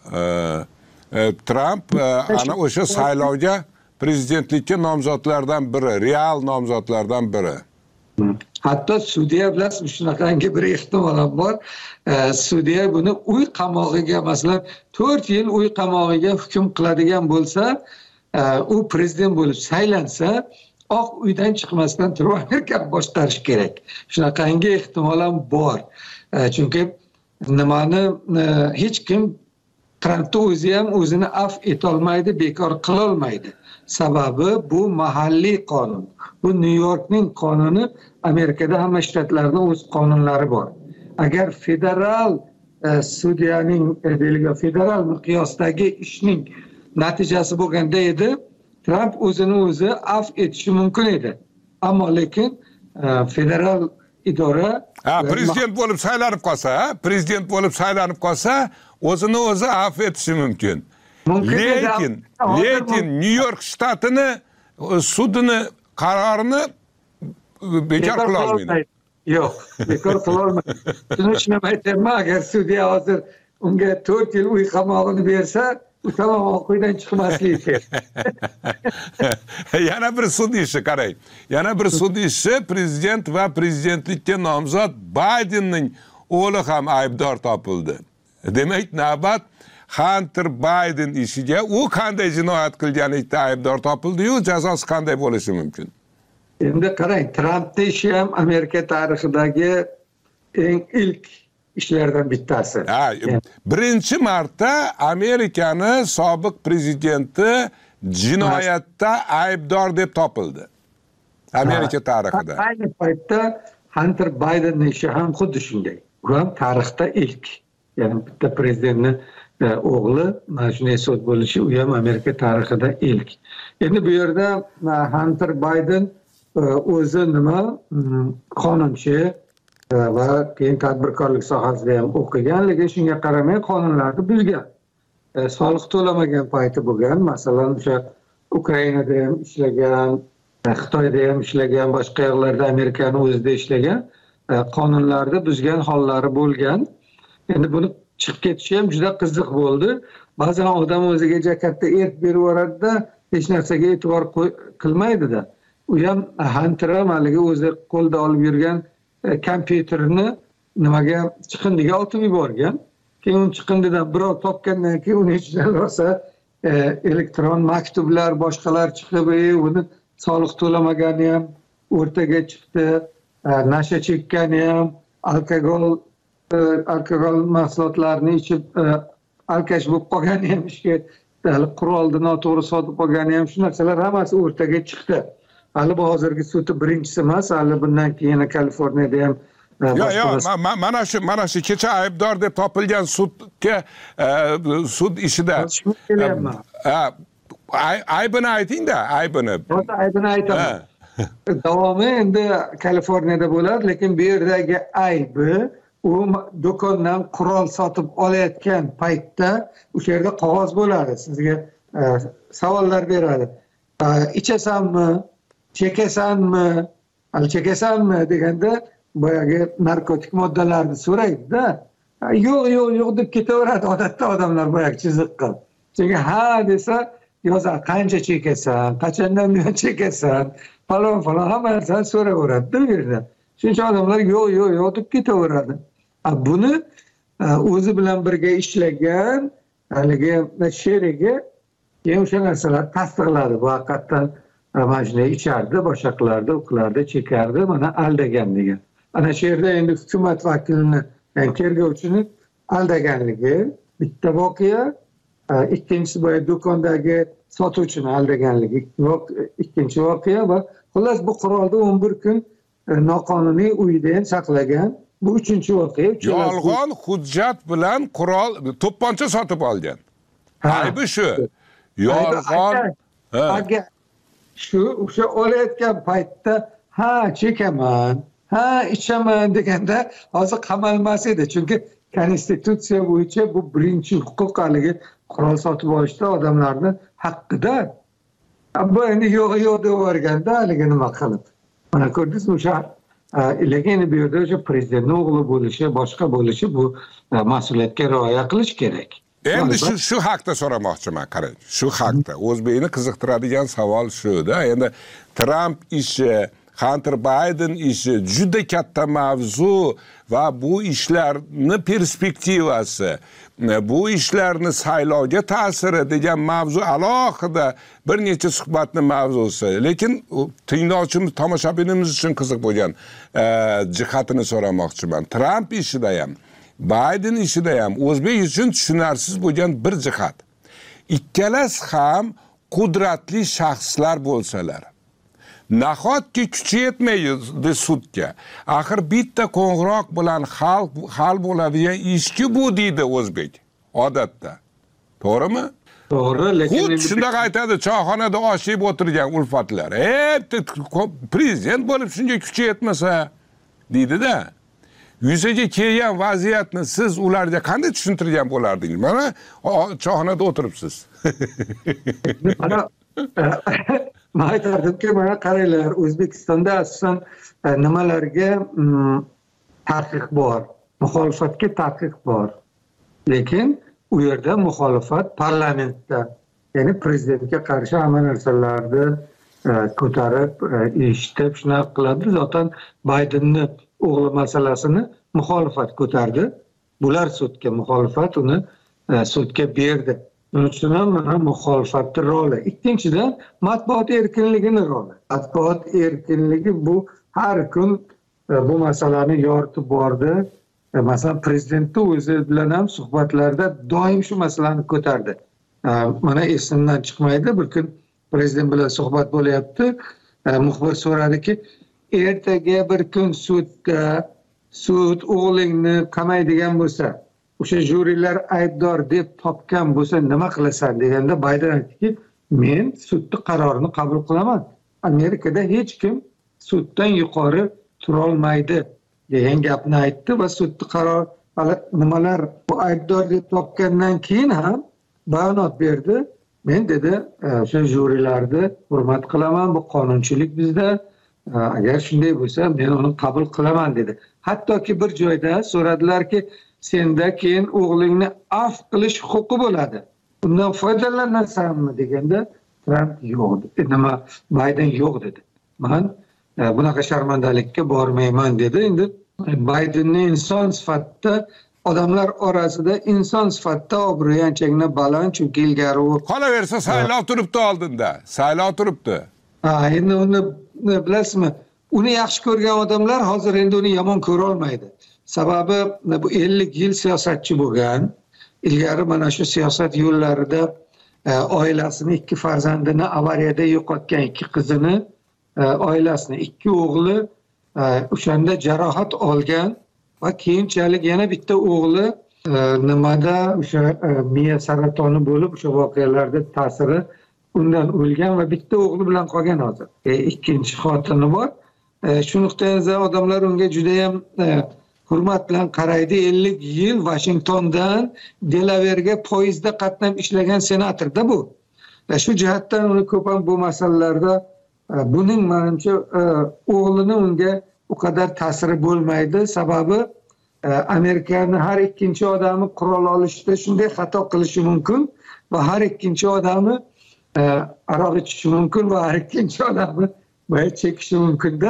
Tramp ana o'sha saylovga prezidentlikka nomzodlardan biri, real nomzodlardan biri. Hatto sudya bilasiz, shunaqangi bir ehtimol ham bor. Sudya buni uy qamog'iga, masalan 4 yil uy qamog'iga hukm qiladigan bo'lsa, u prezident bo'lib saylansa, Oq uydan chiqmasdan turib Amerikani boshqarish kerak. Shunaqangi ehtimol ham bor. Chunki nimani hech kim Trampni o'zi ham o'zini afv etolmaydi, bekor qila olmaydi. Sababi bu mahalliy qonun. Bu New Yorkning qonuni, Amerikada hamma shtatlarning o'z qonunlari bor. Agar federal sudyaning federal miqyosdagi ishning natijasi bo'lganda edi, Tramp o'zini o'zi afv etishi mumkin edi. Ammo lekin federal idora prezident bo'lib saylanib qolsa, o'zini o'zi afv etishi mumkin. Lekin New York shtatini sudini qarorini bekor qila olmaydi. Yo'q, bekor qila olmaydi. Shuning uchun ham aytaman, agar sudya hozir unga 4 yil uy qamog'ini bersa, u tamom quydan chiqmasligi kerak. Yana bir sud ishi qarang. Yana bir sud ishi, prezident va prezidentlikka nomzod Baydenning o'g'li ham aybdor topildi. Demak, navbat Hunter Biden ishiga. U qanday jinoyat qilganlikda aybdor topildi-yu, jazosi qanday bo'lishi mumkin? Endi qarang, Trampning ishi ham Amerika tarixidagi eng ilk ishlardan bittasi. Birinchi marta Amerikani sobiq prezidenti jinoyatda aybdor deb topildi. Amerika tarixida. Ayni paytda Hunter Bidenning ishi ham xuddi shunday. U ham tarixda ilk. Ya'ni bitta prezidentning o'g'li mana shunday sud bo'lishi, u ham Amerika tarixida ilk. Endi bu yerda Hunter Biden o'zi nima qonunchi va keyin tadbirkorlik sohasida ham o'qigan, lekin shunga qaramay qonunlarni buzgan. Soliq to'lamagan payti bo'lgan. Masalan, o'sha Ukrainada ham ishlagan, Xitoyda ham ishlagan, boshqa yerlarda Amerikaning o'zida ishlagan, qonunlarni buzgan hollari bo'lgan. Endi buni chiqib ketishi ham juda qiziq bo'ldi. Ba'zan odam o'ziga katta erk berib yuboradi-da, hech narsaga e'tibor qilmaydi-da. U ham Hunter ham haligi o'zi qo'lda olib yurgan kompyuterini nimaga, chiqindiga otib yuborgan. Keyin chiqindidan birov topgandan keyin uni ichidan rosa elektron maktublar, boshqalar chiqib, uni soliq to'lamagani ham o'rtaga chiqdi, nasha chekkani ham, alkogol mahsulotlarini ichib alkash bo'lib qolgani ham, ishga qurolni noto'g'ri sotib qolgani ham, shu narsalar hammasi o'rtaga chiqdi. Hali bu hozirgi sudi birinchisi emas, hali bundan keyin Kaliforniyada ham mana shu kecha aybdor deb topilgan sudga sud ishida aybini ayting-da, aybini. Aybini aytaman. Davomi endi Kaliforniyada bo'ladi, lekin bu yerdagi aybi u do'kondan qurol sotib olayotgan paytda o'sha yerda qog'oz bo'ladi, sizga savollar beradi. Ichasanmi, chekasanmi, chekasanmi deganda boyagi narkotik moddalarni so'raydi-da. Yo'q deb ketaveradi odatda odamlar boyagi chiziqqa. Chunki ha desa, yozar qancha chekasan, qachondan buyon chekasan, falon hamma narsani so'raveradi-da bu yerda. Shuncha odamlar yo'q deb ketaveradi. Buni o'zi bilan birga ishlagan haligi sherigi keyin o'sha narsalar tasdiqladi. Bu haqiqatdan mana shunday ichardi, boshqa qilardi, u qilardi, chekardi, mana aldagan degan. Ana shu yerda endi hukumat vakilini, ya'ni tergovchini aldaganligi bitta voqea, ikkinchisi boya do'kondagi sotuvchini aldaganligi ikkinchi voqea va xullas bu qurolni 11 kun noqonuniy uyda ham saqlagan. Bu uchinchi voqea. Yolg'on hujjat bilan qurol, to'pponcha sotib olgan. Aybi shu. Yolg'on. Agar o'sha olayotgan paytda chekaman, ichaman deganda hozir qamalmas edi. Chunki konstitutsiya bo'yicha bu birinchi huquq haligi qurol sotib olishda odamlarni haqqida. Bu endi yo'q deb o'rganda haligi nima qilib. Mana ko'rdingizmi, o'sha lekin bu yerda o'sha prezidentning o'g'li bo'lishi, boshqa bo'lishi bu mas'uliyatga rioya qilish kerak. Endi shu haqda so'ramoqchiman, qarang. Shu haqda o'zbekni qiziqtiradigan savol shu-da. Endi Trump ishi, Hunter Biden ishi juda katta mavzu va bu ishlarni perspektivasi, bu ishlarni saylovga ta'siri degan mavzu alohida bir necha suhbatni mavzusi. Lekin tinglovchimiz, tomoshabinimiz uchun qiziq bo'lgan jihatini so'ramoqchiman. Trump ishida ham, Biden ishida ham o'zbek uchun tushunarsiz bo'lgan bir jihat. Ikkalasi ham qudratli shaxslar bo'lsalar, nahotki kuchi yetmaydi sudga. Axir bitta qo'ng'iroq bilan hal bo'ladigan ishki bu deydi o'zbek odatda. To'g'rimi? To'g'ri, lekin shunday aytadi, choyxonada osh yeb o'tirgan ulfatlar. Prezident bo'lib shunga kuchi yetmasa deydi-da. Yuzaga kelgan vaziyatni siz ularga qanday tushuntirgan bo'lardingiz? Mana choyxonada o'tiribsiz. Men aytardimki, mana qaranglar, O'zbekistonda asosan nimalarga taqiq bor, muxolifatga taqiq bor. Lekin u yerda muxolifat parlamentda, ya'ni prezidentga qarshi hamma narsalarni ko'tarib, eshitib, shunaqa qiladi. Zotan Baydenni o'g'li masalasini muxolifat ko'tardi. Bular sudga muxolifat uni sudga berdi. Shuning uchun ham mana muxolifatning roli. Ikkinchidan matbuot erkinligining roli. Matbuot erkinligi bu har kun bu masalani yoritib bordi. Masalan, prezidentning o'zi bilan ham suhbatlarda doim shu masalani ko'tardi. Mana esimdan chiqmaydi, bir kun prezident bilan suhbat bo'lyapti. Muxbir so'radiki, ertaga bir kun sud o'g'lingni qamaydigan bo'lsa, o'sha jurilar aybdor deb topgan bo'lsa nima qilasan deganda Bayden aytdiki, men sudning qarorini qabul qilaman. Amerikada hech kim suddan yuqori tura olmaydi degan gapni aytdi va sudning qarori nimalar bu aybdor deb topgandan keyin ham bayonot berdi. Men dedi, o'sha jurilarni hurmat qilaman, bu qonunchilik bizda. Agar shunday bo'lsa, men uni qabul qilaman dedi. Hattoki bir joyda so'radilarki, senda keyin o'g'lingni afv qilish huquqi bo'ladi. Undan foydalanasanmi deganda Trump yo'q dedi. Nima Bayden yo'q dedi. Men bunaqa sharmandalikka bormayman dedi. Endi Baydenni inson sifatida odamlar orasida inson sifatida obro'yi anchagina baland, chunki ilgari u qolaversa saylov turibdi oldinda. Saylov turibdi. Endi uni bilasizmi? Uni yaxshi ko'rgan odamlar hozir endi uni yomon ko'ra olmaydi. Sababi bu 50 yil siyosatchi bo'lgan. Ilgari mana shu siyosat yo'llarida oilasini, 2 farzandini avariyada yo'qotgan, 2 qizini, oilasini, 2 o'g'li o'shanda jarohat olgan va keyinchalik yana bitta o'g'li nimada o'sha miya saratoni bo'lib, o'sha voqealarda ta'siri undan o'lgan va bitta o'g'li bilan qolgan hozir. Ikkinchi xotini bor. Shu nuqtai nazar odamlar unga juda ham hurmat bilan qaraydi. 50 yil Washingtondan Delaverga poyezdda qatnab ishlagan senatorda bu. Shu jihatdan uni ko'p ham bu masalalarda buning menimcha o'g'lini unga u qadar ta'siri bo'lmaydi. Sababi Amerikaning har ikkinchi odami qurol olishda shunday xato qilishi mumkin va har ikkinchi odami aroq ichishi mumkin va har ikkinchi odami boya chekishi mumkin-da.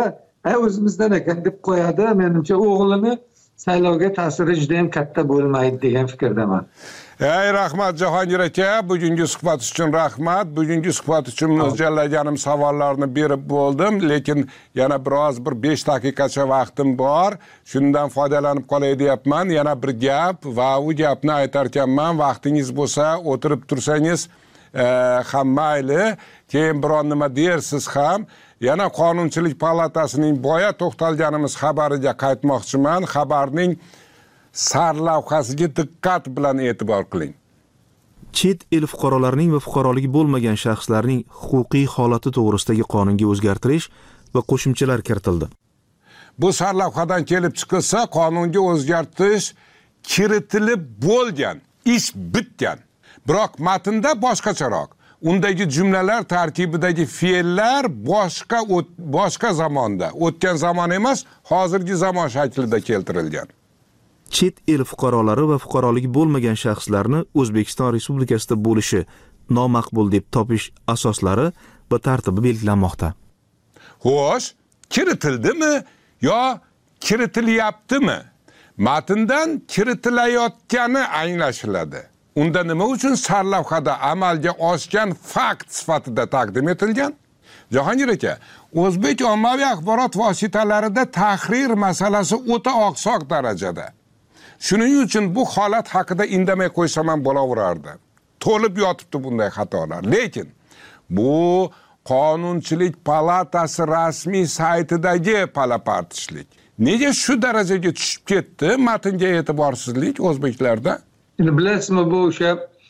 o'zimizdan ekan deb qo'yadi. Menimcha o'g'lini saylovga ta'siri juda ham katta bo'lmaydi degan fikrdaman. Rahmat Jahongir aka, bugungi suhbat uchun rahmat. Bugungi suhbat uchun mo'ljallaganim savollarni berib bo'ldim, lekin yana biroz bir 5 daqiqacha vaqtim bor. Shundan foydalanib qolay deyapman. Yana bir gap va u gapni aytar ekanman. Vaqtingiz bo'lsa, o'tirib tursangiz ham mayli, keyin biron nima dersiz ham. Yana Qonunchilik palatasining boya to'xtalganimiz xabariga qaytmoqchiman. Xabarning sarlavhasiga diqqat bilan e'tibor qiling. Chet el fuqarolarining va fuqaroligi bo'lmagan shaxslarning huquqiy holati to'g'risidagi qonunga o'zgartirish va qo'shimchalar kiritildi. Bu sarlavhadan kelib chiqilsa, qonunga o'zgartirish kiritilib bo'lgan, ish bitgan. Biroq matnda boshqacharoq. Undagi jumlalar tarkibidagi fe'llar boshqa zamonda, o'tgan zamon emas, hozirgi zamon shaklida keltirilgan. Chet el fuqarolari va fuqaroligi bo'lmagan shaxslarni O'zbekiston Respublikasida bo'lishi nomaqbul deb topish asoslari va tartibi belgilanmoqda. Xo'sh, kiritildimi yo kiritilyaptimi? Matndan kiritilayotgani anglashiladi. Unda nima uchun sarlavhada amalga oshgan fakt sifatida taqdim etilgan? Jahongir aka, o'zbek ommaviy axborot vositalarida tahrir masalasi o'ta oqsoq darajada. Shuning uchun bu holat haqida indamay qo'ysam ham bo'laverardi. To'lib yotibdi bunday xatolar. Lekin bu Qonunchilik palatasi rasmiy saytidagi palapartishlik. Nega shu darajaga tushib ketdi? Matnga e'tiborsizlik o'zbeklarda? Bilasizmi, bu o'sha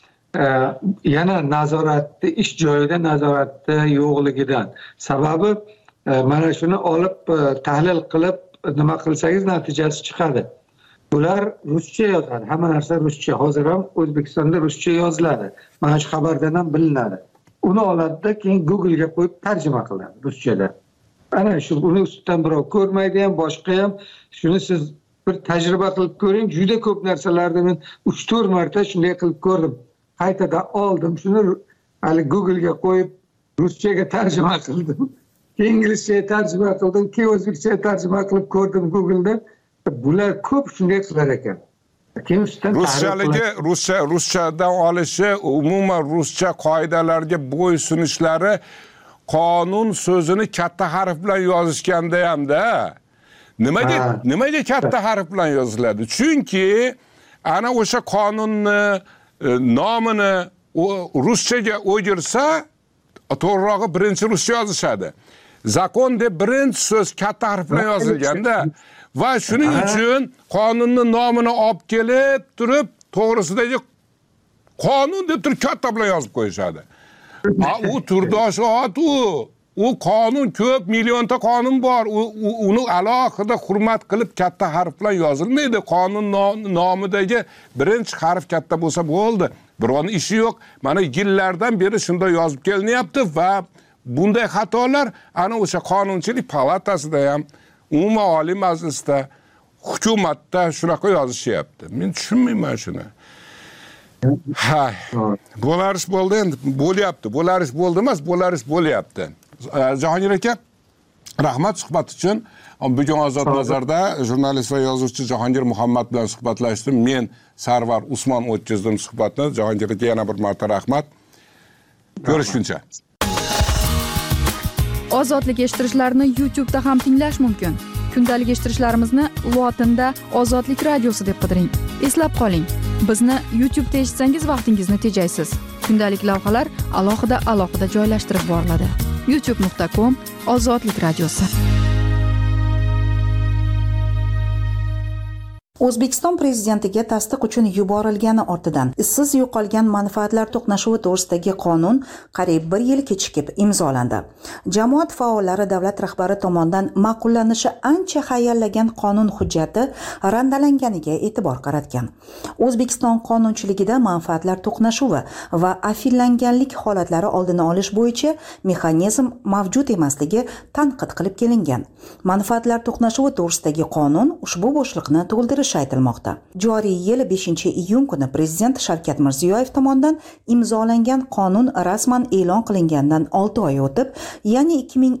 yana nazoratni, ish joyida nazoratni yo'qligidan. Sababi mana shuni olib tahlil qilib nima qilsangiz natijasi chiqadi. Bular ruscha yozadi. Hamma narsa ruscha. Hozir ham O'zbekistonda ruscha yoziladi. Mana shu xabardan ham bilinadi. Uni oladida keyin Google ga qo'yib tarjima qiladi ruschada. Ana shu uni ustidan birov ko'rmaydi ham, boshqa ham. Shuni siz bir tajriba qilib ko'ring. Juda ko'p narsalarni men 3-4 marta shunday qilib ko'rdim. Qaytada oldim, shuni hali Google ga qo'yib ruschaga tarjima qildim. Keyin inglizchaga tarjima qildim, keyin o'zbekchaga tarjima qilib ko'rdim Google da. Bular ko'p shunday qilar ekan. Ruschadan olishi, umuman ruscha qoidalarga bo'ysunishlari qonun so'zini katta harf bilan yozishganda hamda nimaga katta harf bilan yoziladi? Chunki ana o'sha qonunni nomini ruschaga o'girsa, to'g'rirog'i birinchi ruscha yozishadi. Zakon deb birinchi so'z katta harf bilan yozilganda va shuning uchun qonunni nomini olib kelib turib, to'g'risidagi qonun deb turib katta bilan yozib qo'yishadi. U turdosh ot u qonun ko'p, millionta qonun bor. Uni alohida hurmat qilib katta harf bilan yozilmaydi. Qonun nomidagi birinchi harf katta bo'lsa bo'ldi. Biron ishi yo'q. Mana yillardan beri shunday yozib kelinyapti va bunday xatolar ana o'sha Qonunchilik palatasida ham, umuman Oliy Majlisda, hukumatda shunaqa yozishyapti. Men tushunmayman shuni. Ha, bo'larish bo'ldi endi, bo'lyapti. Bo'larish bo'ldi emas, bo'larish bo'lyapti. Jahongir aka, rahmat suhbat uchun. Bugun Ozod nazarda jurnalist va yozuvchi Jahongir Muhammad bilan suhbatlashdim. Men Sarvar Usmon o'tkazdim suhbatni. Jahongir aka yana bir marta rahmat. Ko'rishguncha. Ozodlik eshittirishlarni YouTube'da ham tinglash mumkin. Kundalik eshittirishlarimizni lotinda Ozodlik radiosi deb qidiring. Eslab qoling, bizni YouTube'da eshitsangiz vaqtingizni tejaysiz. Kundalik lavhalar alohida joylashtirib boriladi. youtube.com/Ozodlik radiosi. O'zbekiston prezidentiga tasdiq uchun yuborilgani ortidan izsiz yo'qolgan manfaatlar to'qnashuvi to'g'risidagi qonun qariyb 1 yil kechikib imzolandi. Jamoat faollari davlat rahbari tomonidan ma'qullanishi ancha hayallagan qonun hujjati randalanganiga e'tibor qaratgan. O'zbekiston qonunchiligida manfaatlar to'qnashuvi va afillanganlik holatlari oldini olish bo'yicha mexanizm mavjud emasligi tanqid qilib kelingan. Manfaatlar to'qnashuvi to'g'risidagi qonun ushbu bo'shliqni to'ldirish qilishi aytilmoqda. Joriy yil 5-iyun kuni prezident Shavkat Mirziyoyev tomonidan imzolangan qonun rasman e'lon qilingandan 6 oy o'tib, ya'ni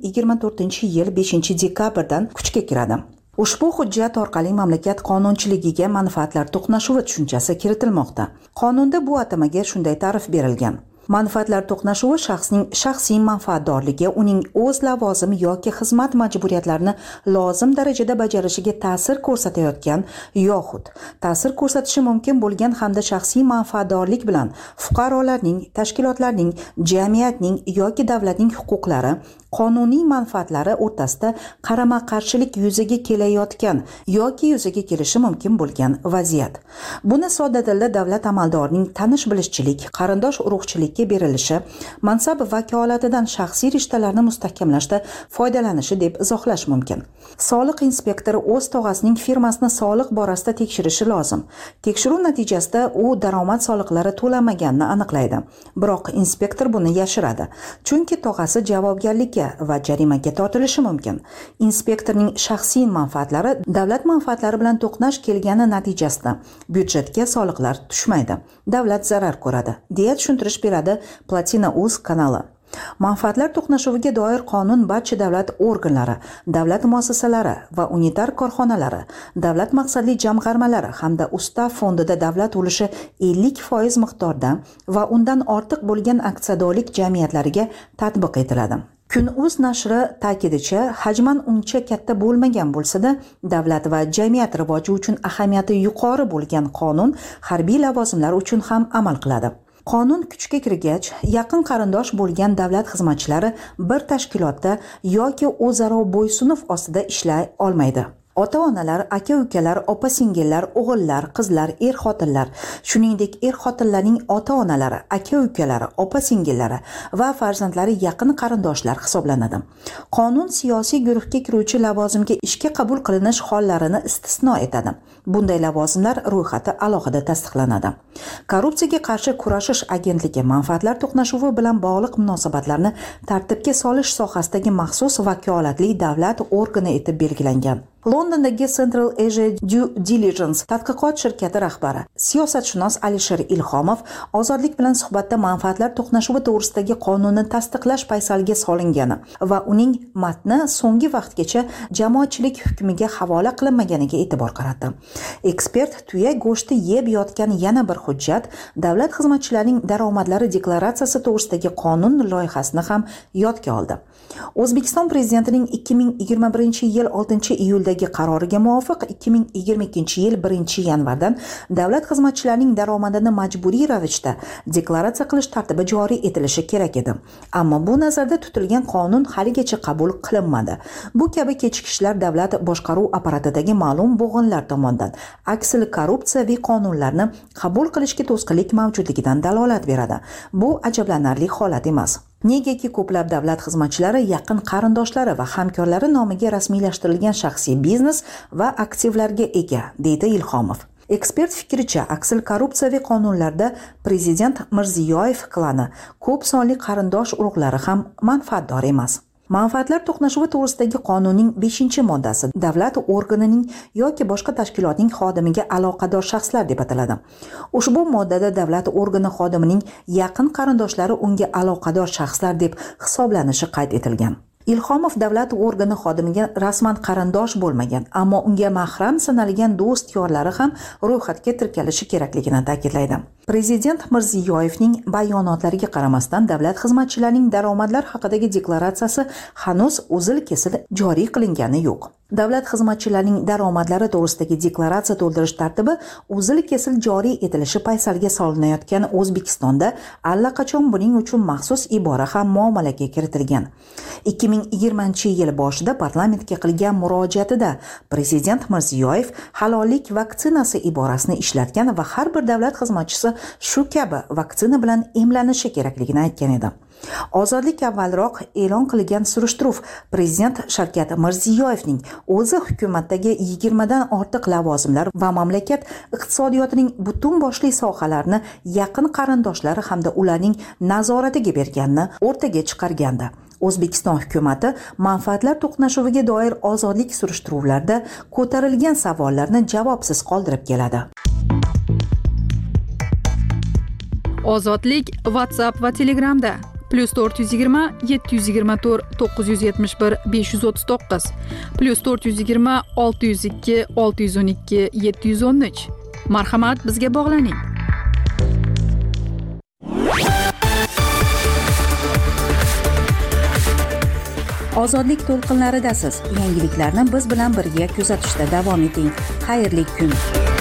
2024-yil 5-dekabrdan kuchga kiradi. Ushbu hujjat orqali mamlakat qonunchiligiga manfaatlar to'qnashuvi tushunchasi kiritilmoqda. Qonunda bu atamaga shunday ta'rif berilgan: manfaatlar to'qnashuvi shaxsning shaxsiy manfaatdorligi, uning o'z lavozim yoki xizmat majburiyatlarini lozim darajada bajarishiga ta'sir ko'rsatayotgan yoxud ta'sir ko'rsatishi mumkin bo'lgan hamda shaxsiy manfaatdorlik bilan fuqarolarning, tashkilotlarning, jamiyatning yoki davlatning huquqlari, qonuniy manfaatlari o'rtasida qarama-qarshilik yuzaga kelayotgan yoki yuzaga kelishi mumkin bo'lgan vaziyat. Buni sodda tilda davlat amaldorining tanish-bilishchilik, qarindosh-urug'chilikka berilishi, mansab vakolatidan shaxsiy rishtalarni mustahkamlashda foydalanishi deb izohlash mumkin. Soliq inspektori o'z tog'asining firmasini soliq borasida tekshirishi lozim. Tekshiruv natijasida u daromad soliqlari to'lamaganini aniqlaydi. Biroq inspektor buni yashiradi, chunki tog'asi javobgarlikka va jarimaga tortilishi mumkin. Inspektorning shaxsiy manfaatlari davlat manfaatlari bilan to'qnash kelgani natijasida byudjetga soliqlar tushmaydi. Davlat zarar ko'radi, deya tushuntirish beradi Platina.uz kanali. Manfaatlar to'qnashuviga doir qonun barcha davlat organlari, davlat muassasalari va unitar korxonalari, davlat maqsadli jamg'armalari hamda Ustav fondida davlat ulushi 50% miqdorda va undan ortiq bo'lgan aksiyadorlik jamiyatlariga tatbiq etiladi. Kun.uz nashri ta'kidicha, hajman uncha katta bo'lmagan bo'lsa-da, davlat va jamiyat rivoji uchun ahamiyati yuqori bo'lgan qonun harbiy lavozimlar uchun ham amal qiladi. Qonun kuchga kirgach, yaqin qarindosh bo'lgan davlat xizmatchilari bir tashkilotda yoki o'zaro bo'ysunuf ostida ishlay olmaydi. Ota-onalar, aka-ukalar, opa-singillar, o'g'illar, qizlar, er-xotinlar, shuningdek er-xotinlarning ota-onalari, aka-ukalari, opa-singillari va farzandlari yaqin qarindoshlar hisoblanadi. Qonun siyosiy guruhga kiruvchi lavozimga ishga qabul qilinish hollarini istisno etadi. Bunday lavozimlar ro'yxati alohida tasdiqlanadi. Korrupsiyaga qarshi kurashish agentligi manfaatlar to'qnashuvi bilan bog'liq munosabatlarni tartibga solish sohasidagi maxsus vakolatli davlat organi etib belgilangan. Londondagi Central Asia Due Diligence tadqiqot shirkati rahbari, siyosatshunos Alisher Ilhomov Ozodlik bilan suhbatda manfaatlar to'qnashuvi to'g'risidagi qonunni tasdiqlash paysalga solingani va uning matni so'nggi vaqtgacha jamoatchilik hukmiga havola qilinmaganiga e'tibor qaratdi. Ekspert tuya go'shti yeb yotgan yana bir hujjat, davlat xizmatchilarining daromadlari deklaratsiyasi to'g'risidagi qonun loyihasini ham yodga oldi. O'zbekiston prezidentining 2021-yil 6-iyuldagi qaroriga muvofiq 2022-yil 1-yanvardan davlat xizmatchilarining daromadini majburiy ravishda deklaratsiya qilish tartibi joriy etilishi kerak edi. Ammo bu nazarda tutilgan qonun haligacha qabul qilinmadi. Bu kabi kechikishlar davlat boshqaruv apparatidagi ma'lum bo'g'inlar tomonidan aksli korrupsiyaviy qonunlarni qabul qilishga to'sqinlik mavjudligidan dalolat beradi. Bu ajablanarli holat emas. Negaki ko'plab davlat xizmatchilari yaqin qarindoshlari va hamkorlari nomiga rasmiylashtirilgan shaxsiy biznes va aktivlarga ega, deydi Ilhomov. Ekspert fikricha, aksil korrupsiyaviy qonunlarda prezident Mirziyoyev klani ko'p sonli qarindosh urug'lari ham manfaatdor emas. Manfaatlar to'qnashuvi to'g'risidagi qonunning 5-moddasi davlat organining yoki boshqa tashkilotning xodimiga aloqador shaxslar deb ataladi. Ushbu moddada davlat organi xodimining yaqin qarindoshlari unga aloqador shaxslar deb hisoblanishi qayd etilgan. Ilhomov davlat organi xodimiga rasman qarindosh bo'lmagan, ammo unga mahram sanalgan do'st yorlari ham ro'yxatga tirkalishi kerakligini ta'kidlaydi. Prezident Mirziyoyevning bayonotlariga qaramasdan davlat xizmatchilarining daromadlar haqidagi deklaratsiyasi hanuz uzil-kesil joriy qilingani yo'q. Davlat xizmatchilarining daromadlari to'g'risidagi deklaratsiya to'ldirish tartibi uzil-kesil joriy etilishi paysalga solinayotgan O'zbekistonda allaqachon buning uchun maxsus ibora ham muomalaga kiritilgan. 2020-yil boshida parlamentga qilgan murojaatida prezident Mirziyoyev halollik vaksinasi iborasini ishlatgan va har bir davlat xizmatchisi shu kabi vaksina bilan emlanishi kerakligini aytgan edi. Ozodlik avvalroq e'lon qilgan surishtiruv prezident Shavkat Mirziyoyevning o'zi hukumatdagi 20 dan ortiq lavozimlar va mamlakat iqtisodiyotining butun boshli sohalarini yaqin qarindoshlari hamda ularning nazoratiga berganini o'rtaga chiqargandi. O'zbekiston hukumati manfaatlar to'qnashuviga doir ozodlik surishtiruvlarida ko'tarilgan savollarni javobsiz qoldirib keladi. Ozodlik WhatsApp va Telegramda +420 724 971 539 +420 602 612 713. Marhamat, bizga bog'laning. Ozodlik to'lqinlaridasiz. Yangiliklarni biz bilan birga kuzatishda davom eting. Xayrli kun.